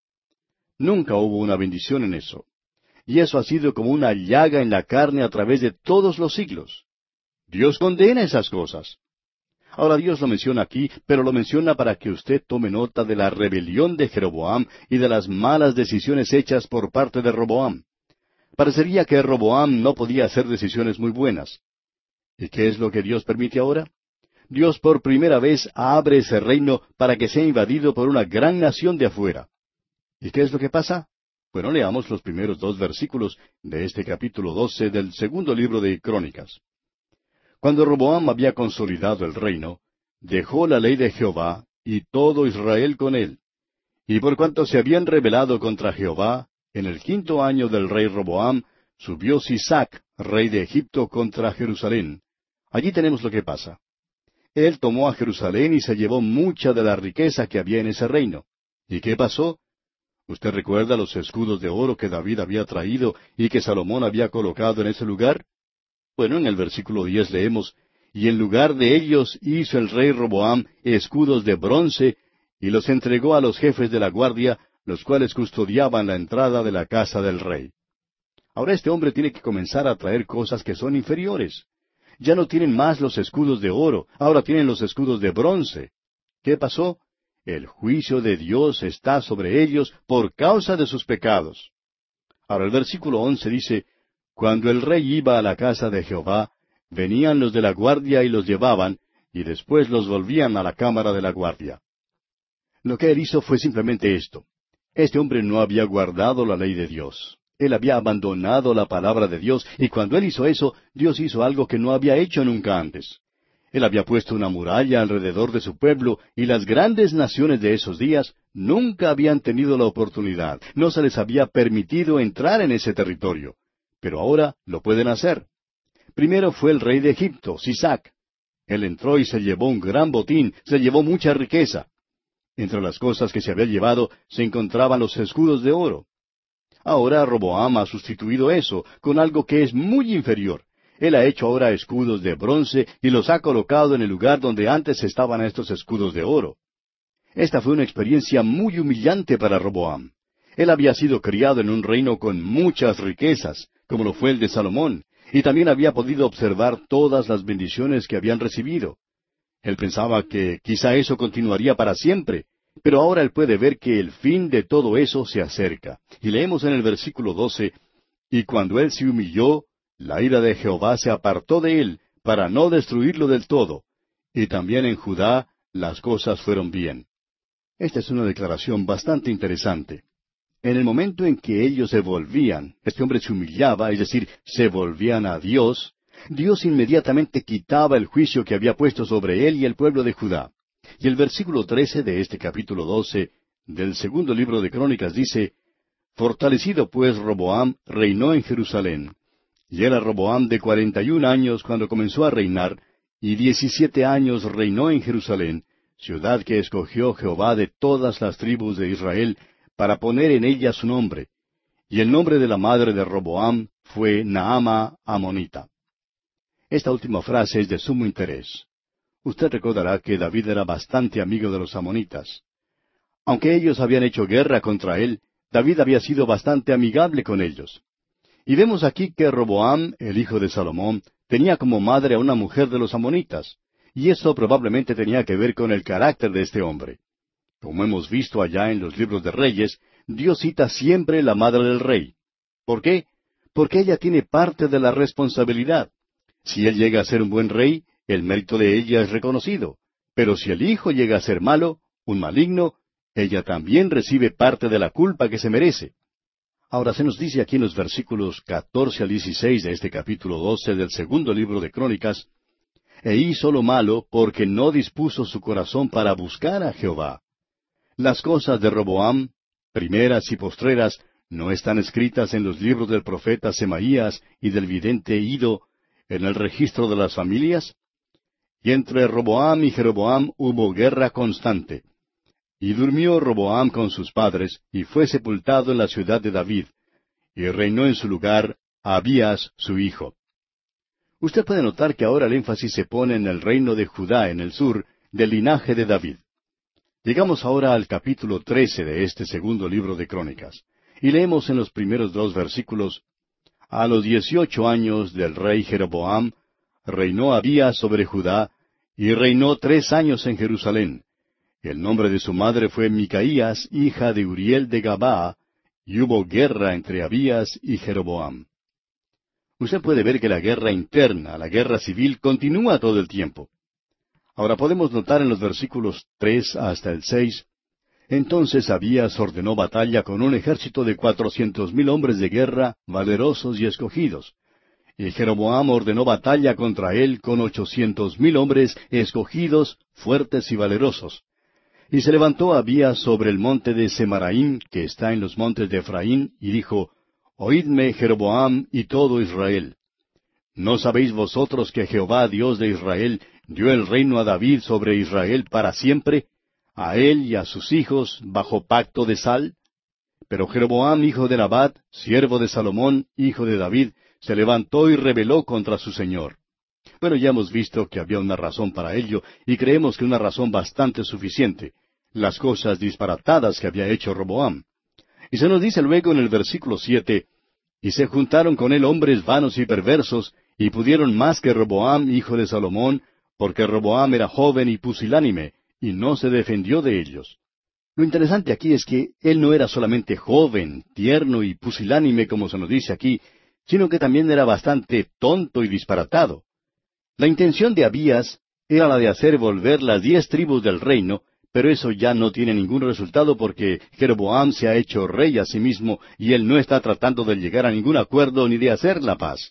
Nunca hubo una bendición en eso. Y eso ha sido como una llaga en la carne a través de todos los siglos. Dios condena esas cosas. Ahora Dios lo menciona aquí, pero lo menciona para que usted tome nota de la rebelión de Jeroboam y de las malas decisiones hechas por parte de Roboam. Parecería que Roboam no podía hacer decisiones muy buenas. ¿Y qué es lo que Dios permite ahora? Dios por primera vez abre ese reino para que sea invadido por una gran nación de afuera. ¿Y qué es lo que pasa? Bueno, leamos los primeros 2 versículos de este capítulo 12 del segundo libro de Crónicas. Cuando Roboam había consolidado el reino, dejó la ley de Jehová, y todo Israel con él. Y por cuanto se habían rebelado contra Jehová, en el 5º año del rey Roboam, subió Sisac, rey de Egipto, contra Jerusalén. Allí tenemos lo que pasa. Él tomó a Jerusalén y se llevó mucha de la riqueza que había en ese reino. ¿Y qué pasó? ¿Usted recuerda los escudos de oro que David había traído y que Salomón había colocado en ese lugar? Bueno, en el versículo 10 leemos, y en lugar de ellos hizo el rey Roboam escudos de bronce, y los entregó a los jefes de la guardia, los cuales custodiaban la entrada de la casa del rey. Ahora este hombre tiene que comenzar a traer cosas que son inferiores. Ya no tienen más los escudos de oro, ahora tienen los escudos de bronce. ¿Qué pasó? El juicio de Dios está sobre ellos por causa de sus pecados. Ahora el versículo 11 dice, cuando el rey iba a la casa de Jehová, venían los de la guardia y los llevaban, y después los volvían a la cámara de la guardia. Lo que él hizo fue simplemente esto. Este hombre no había guardado la ley de Dios. Él había abandonado la palabra de Dios, y cuando él hizo eso, Dios hizo algo que no había hecho nunca antes. Él había puesto una muralla alrededor de su pueblo, y las grandes naciones de esos días nunca habían tenido la oportunidad, no se les había permitido entrar en ese territorio. Pero ahora lo pueden hacer. Primero fue el rey de Egipto, Sisac. Él entró y se llevó un gran botín, se llevó mucha riqueza. Entre las cosas que se había llevado se encontraban los escudos de oro. Ahora Roboam ha sustituido eso con algo que es muy inferior. Él ha hecho ahora escudos de bronce y los ha colocado en el lugar donde antes estaban estos escudos de oro. Esta fue una experiencia muy humillante para Roboam. Él había sido criado en un reino con muchas riquezas, como lo fue el de Salomón, y también había podido observar todas las bendiciones que habían recibido. Él pensaba que quizá eso continuaría para siempre, pero ahora él puede ver que el fin de todo eso se acerca. Y leemos en el versículo 12, y cuando él se humilló, la ira de Jehová se apartó de él, para no destruirlo del todo. Y también en Judá las cosas fueron bien. Esta es una declaración bastante interesante. En el momento en que ellos se volvían, este hombre se humillaba, es decir, se volvían a Dios, Dios inmediatamente quitaba el juicio que había puesto sobre él y el pueblo de Judá. Y el versículo 13 de este capítulo 12 del segundo libro de Crónicas dice, fortalecido pues Roboam reinó en Jerusalén. Y era Roboam de 41 años cuando comenzó a reinar, y 17 años reinó en Jerusalén, ciudad que escogió Jehová de todas las tribus de Israel, para poner en ella su nombre. Y el nombre de la madre de Roboam fue Naama Amonita. Esta última frase es de sumo interés. Usted recordará que David era bastante amigo de los amonitas. Aunque ellos habían hecho guerra contra él, David había sido bastante amigable con ellos. Y vemos aquí que Roboam, el hijo de Salomón, tenía como madre a una mujer de los amonitas, y eso probablemente tenía que ver con el carácter de este hombre. Como hemos visto allá en los libros de Reyes, Dios cita siempre la madre del rey. ¿Por qué? Porque ella tiene parte de la responsabilidad. Si él llega a ser un buen rey, el mérito de ella es reconocido. Pero si el hijo llega a ser malo, un maligno, ella también recibe parte de la culpa que se merece. Ahora se nos dice aquí en los versículos 14 al 16 de este capítulo 12 del segundo libro de Crónicas, e hizo lo malo porque no dispuso su corazón para buscar a Jehová. Las cosas de Roboam, primeras y postreras, no están escritas en los libros del profeta Semaías y del vidente Ido, en el registro de las familias. Y entre Roboam y Jeroboam hubo guerra constante. Y durmió Roboam con sus padres, y fue sepultado en la ciudad de David, y reinó en su lugar Abías su hijo. Usted puede notar que ahora el énfasis se pone en el reino de Judá en el sur, del linaje de David. Llegamos ahora al capítulo 13 de este segundo libro de Crónicas, y leemos en los primeros 2 versículos: A los 18 años del rey Jeroboam, reinó Abías sobre Judá, y reinó 3 años en Jerusalén. El nombre de su madre fue Micaías, hija de Uriel de Gabaa, y hubo guerra entre Abías y Jeroboam. Usted puede ver que la guerra interna, la guerra civil, continúa todo el tiempo. Ahora podemos notar en los versículos 3 hasta el 6, entonces Abías ordenó batalla con un ejército de 400,000 hombres de guerra, valerosos y escogidos. Y Jeroboam ordenó batalla contra él con 800,000 hombres escogidos, fuertes y valerosos. Y se levantó Abías sobre el monte de Semaraim, que está en los montes de Efraín, y dijo: Oídme, Jeroboam y todo Israel. ¿No sabéis vosotros que Jehová, Dios de Israel, dio el reino a David sobre Israel para siempre, a él y a sus hijos, bajo pacto de sal? Pero Jeroboam, hijo de Nabat, siervo de Salomón, hijo de David, se levantó y rebeló contra su señor. Bueno, ya hemos visto que había una razón para ello, y creemos que una razón bastante suficiente: las cosas disparatadas que había hecho Roboam. Y se nos dice luego en el versículo 7, y se juntaron con él hombres vanos y perversos, y pudieron más que Roboam, hijo de Salomón, porque Roboam era joven y pusilánime, y no se defendió de ellos. Lo interesante aquí es que él no era solamente joven, tierno y pusilánime, como se nos dice aquí, sino que también era bastante tonto y disparatado. La intención de Abías era la de hacer volver las 10 tribus del reino, pero eso ya no tiene ningún resultado porque Jeroboam se ha hecho rey a sí mismo y él no está tratando de llegar a ningún acuerdo ni de hacer la paz.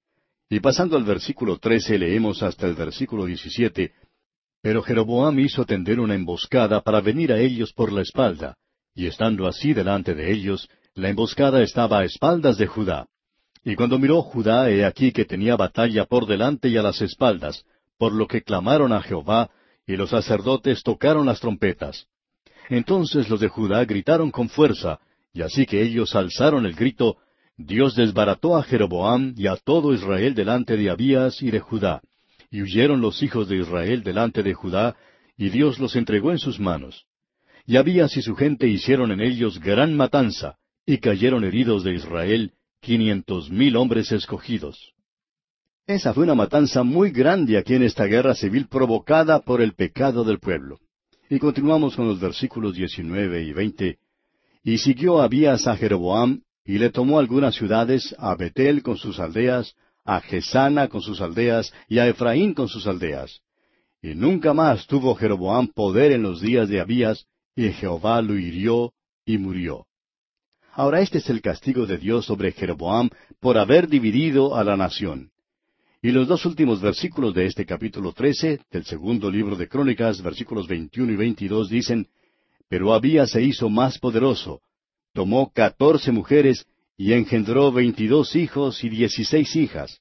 Y pasando al versículo 13 leemos hasta el versículo 17, pero Jeroboam hizo tender una emboscada para venir a ellos por la espalda, y estando así delante de ellos, la emboscada estaba a espaldas de Judá. Y cuando miró Judá, he aquí que tenía batalla por delante y a las espaldas, por lo que clamaron a Jehová, y los sacerdotes tocaron las trompetas. Entonces los de Judá gritaron con fuerza, y así que ellos alzaron el grito, Dios desbarató a Jeroboam y a todo Israel delante de Abías y de Judá. Y huyeron los hijos de Israel delante de Judá, y Dios los entregó en sus manos. Y Abías y su gente hicieron en ellos gran matanza, y cayeron heridos de Israel 500,000 hombres escogidos. Esa fue una matanza muy grande aquí en esta guerra civil provocada por el pecado del pueblo. Y continuamos con los versículos 19 y 20. Y siguió Abías a Jeroboam, y le tomó algunas ciudades, a Betel con sus aldeas, a Gesana con sus aldeas, y a Efraín con sus aldeas. Y nunca más tuvo Jeroboam poder en los días de Abías, y Jehová lo hirió y murió. Ahora este es el castigo de Dios sobre Jeroboam por haber dividido a la nación. Y los 2 últimos versículos de este capítulo 13, del segundo libro de Crónicas, versículos 21 y 22, dicen, Pero Abías se hizo más poderoso, tomó 14 mujeres, y engendró 22 hijos y 16 hijas.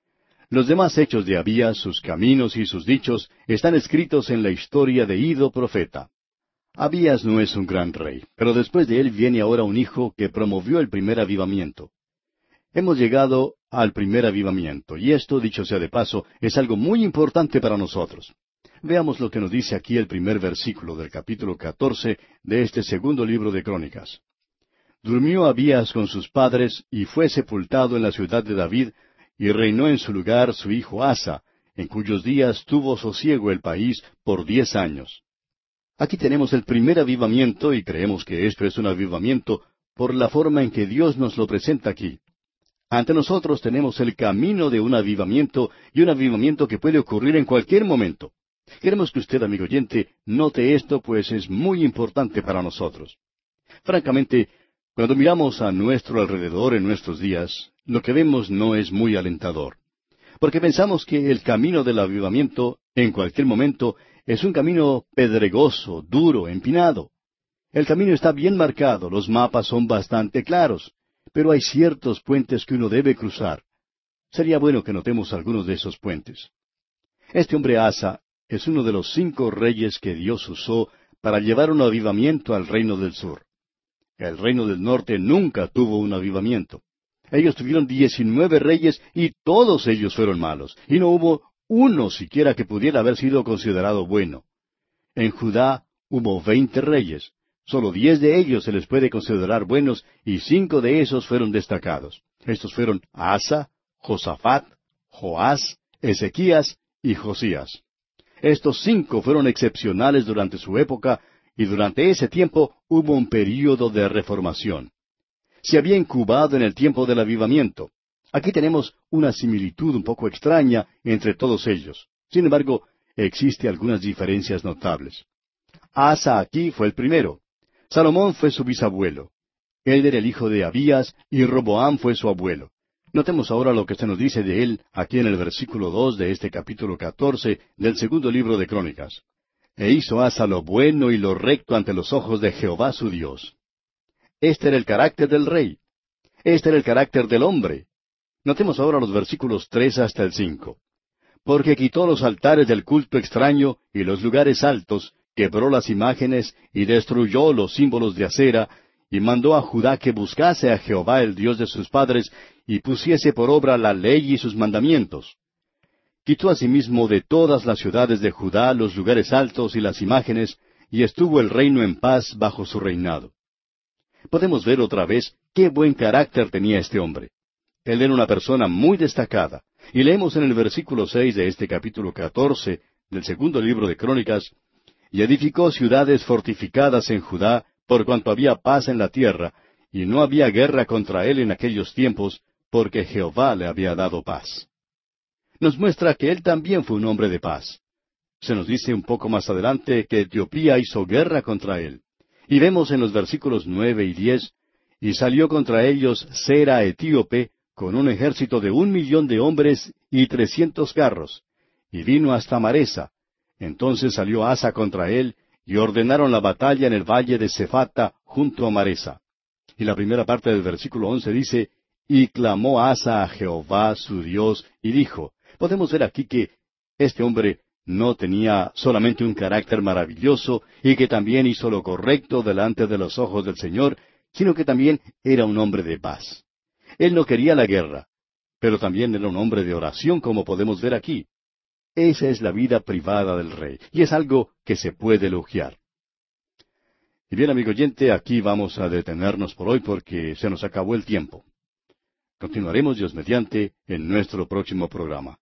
Los demás hechos de Abías, sus caminos y sus dichos, están escritos en la historia de Ido profeta. Abías no es un gran rey, pero después de él viene ahora un hijo que promovió el primer avivamiento. Hemos llegado al primer avivamiento, y esto, dicho sea de paso, es algo muy importante para nosotros. Veamos lo que nos dice aquí el primer versículo del capítulo 14 de este segundo libro de Crónicas. Durmió Abías con sus padres, y fue sepultado en la ciudad de David, y reinó en su lugar su hijo Asa, en cuyos días tuvo sosiego el país por 10 años. Aquí tenemos el primer avivamiento, y creemos que esto es un avivamiento por la forma en que Dios nos lo presenta aquí. Ante nosotros tenemos el camino de un avivamiento, y un avivamiento que puede ocurrir en cualquier momento. Queremos que usted, amigo oyente, note esto, pues es muy importante para nosotros. Francamente, cuando miramos a nuestro alrededor en nuestros días, lo que vemos no es muy alentador. Porque pensamos que el camino del avivamiento, en cualquier momento, es un camino pedregoso, duro, empinado. El camino está bien marcado, los mapas son bastante claros, pero hay ciertos puentes que uno debe cruzar. Sería bueno que notemos algunos de esos puentes. Este hombre Asa es uno de los 5 reyes que Dios usó para llevar un avivamiento al reino del sur. El reino del norte nunca tuvo un avivamiento. Ellos tuvieron 19 reyes y todos ellos fueron malos, y no hubo uno siquiera que pudiera haber sido considerado bueno. En Judá hubo 20 reyes. Solo 10 de ellos se les puede considerar buenos y 5 de esos fueron destacados. Estos fueron Asa, Josafat, Joás, Ezequías y Josías. Estos 5 fueron excepcionales durante su época y durante ese tiempo hubo un período de reformación. Se había incubado en el tiempo del avivamiento. Aquí tenemos una similitud un poco extraña entre todos ellos. Sin embargo, existen algunas diferencias notables. Asa aquí fue el primero. Salomón fue su bisabuelo. Él era el hijo de Abías y Roboam fue su abuelo. Notemos ahora lo que se nos dice de él aquí en el versículo 2 de este capítulo 14 del segundo libro de Crónicas. E hizo Asa lo bueno y lo recto ante los ojos de Jehová su Dios. Este era el carácter del rey. Este era el carácter del hombre. Notemos ahora los versículos 3 hasta el 5. Porque quitó los altares del culto extraño y los lugares altos, quebró las imágenes y destruyó los símbolos de acera, y mandó a Judá que buscase a Jehová el Dios de sus padres, y pusiese por obra la ley y sus mandamientos. Quitó asimismo de todas las ciudades de Judá los lugares altos y las imágenes, y estuvo el reino en paz bajo su reinado. Podemos ver otra vez qué buen carácter tenía este hombre. Él era una persona muy destacada, y leemos en el versículo 6 de este capítulo 14 del segundo libro de Crónicas, y edificó ciudades fortificadas en Judá, por cuanto había paz en la tierra, y no había guerra contra él en aquellos tiempos, porque Jehová le había dado paz. Nos muestra que él también fue un hombre de paz. Se nos dice un poco más adelante que Etiopía hizo guerra contra él. Y vemos en los versículos 9 y 10, y salió contra ellos Sera etíope, con un ejército de 1,000,000 de hombres y 300 carros, y vino hasta Maresa. Entonces salió Asa contra él, y ordenaron la batalla en el valle de Cefata, junto a Maresa. Y la primera parte del versículo 11 dice, y clamó Asa a Jehová su Dios, y dijo. Podemos ver aquí que este hombre no tenía solamente un carácter maravilloso y que también hizo lo correcto delante de los ojos del Señor, sino que también era un hombre de paz. Él no quería la guerra, pero también era un hombre de oración, como podemos ver aquí. Esa es la vida privada del rey, y es algo que se puede elogiar. Y bien, amigo oyente, aquí vamos a detenernos por hoy porque se nos acabó el tiempo. Continuaremos, Dios mediante, en nuestro próximo programa.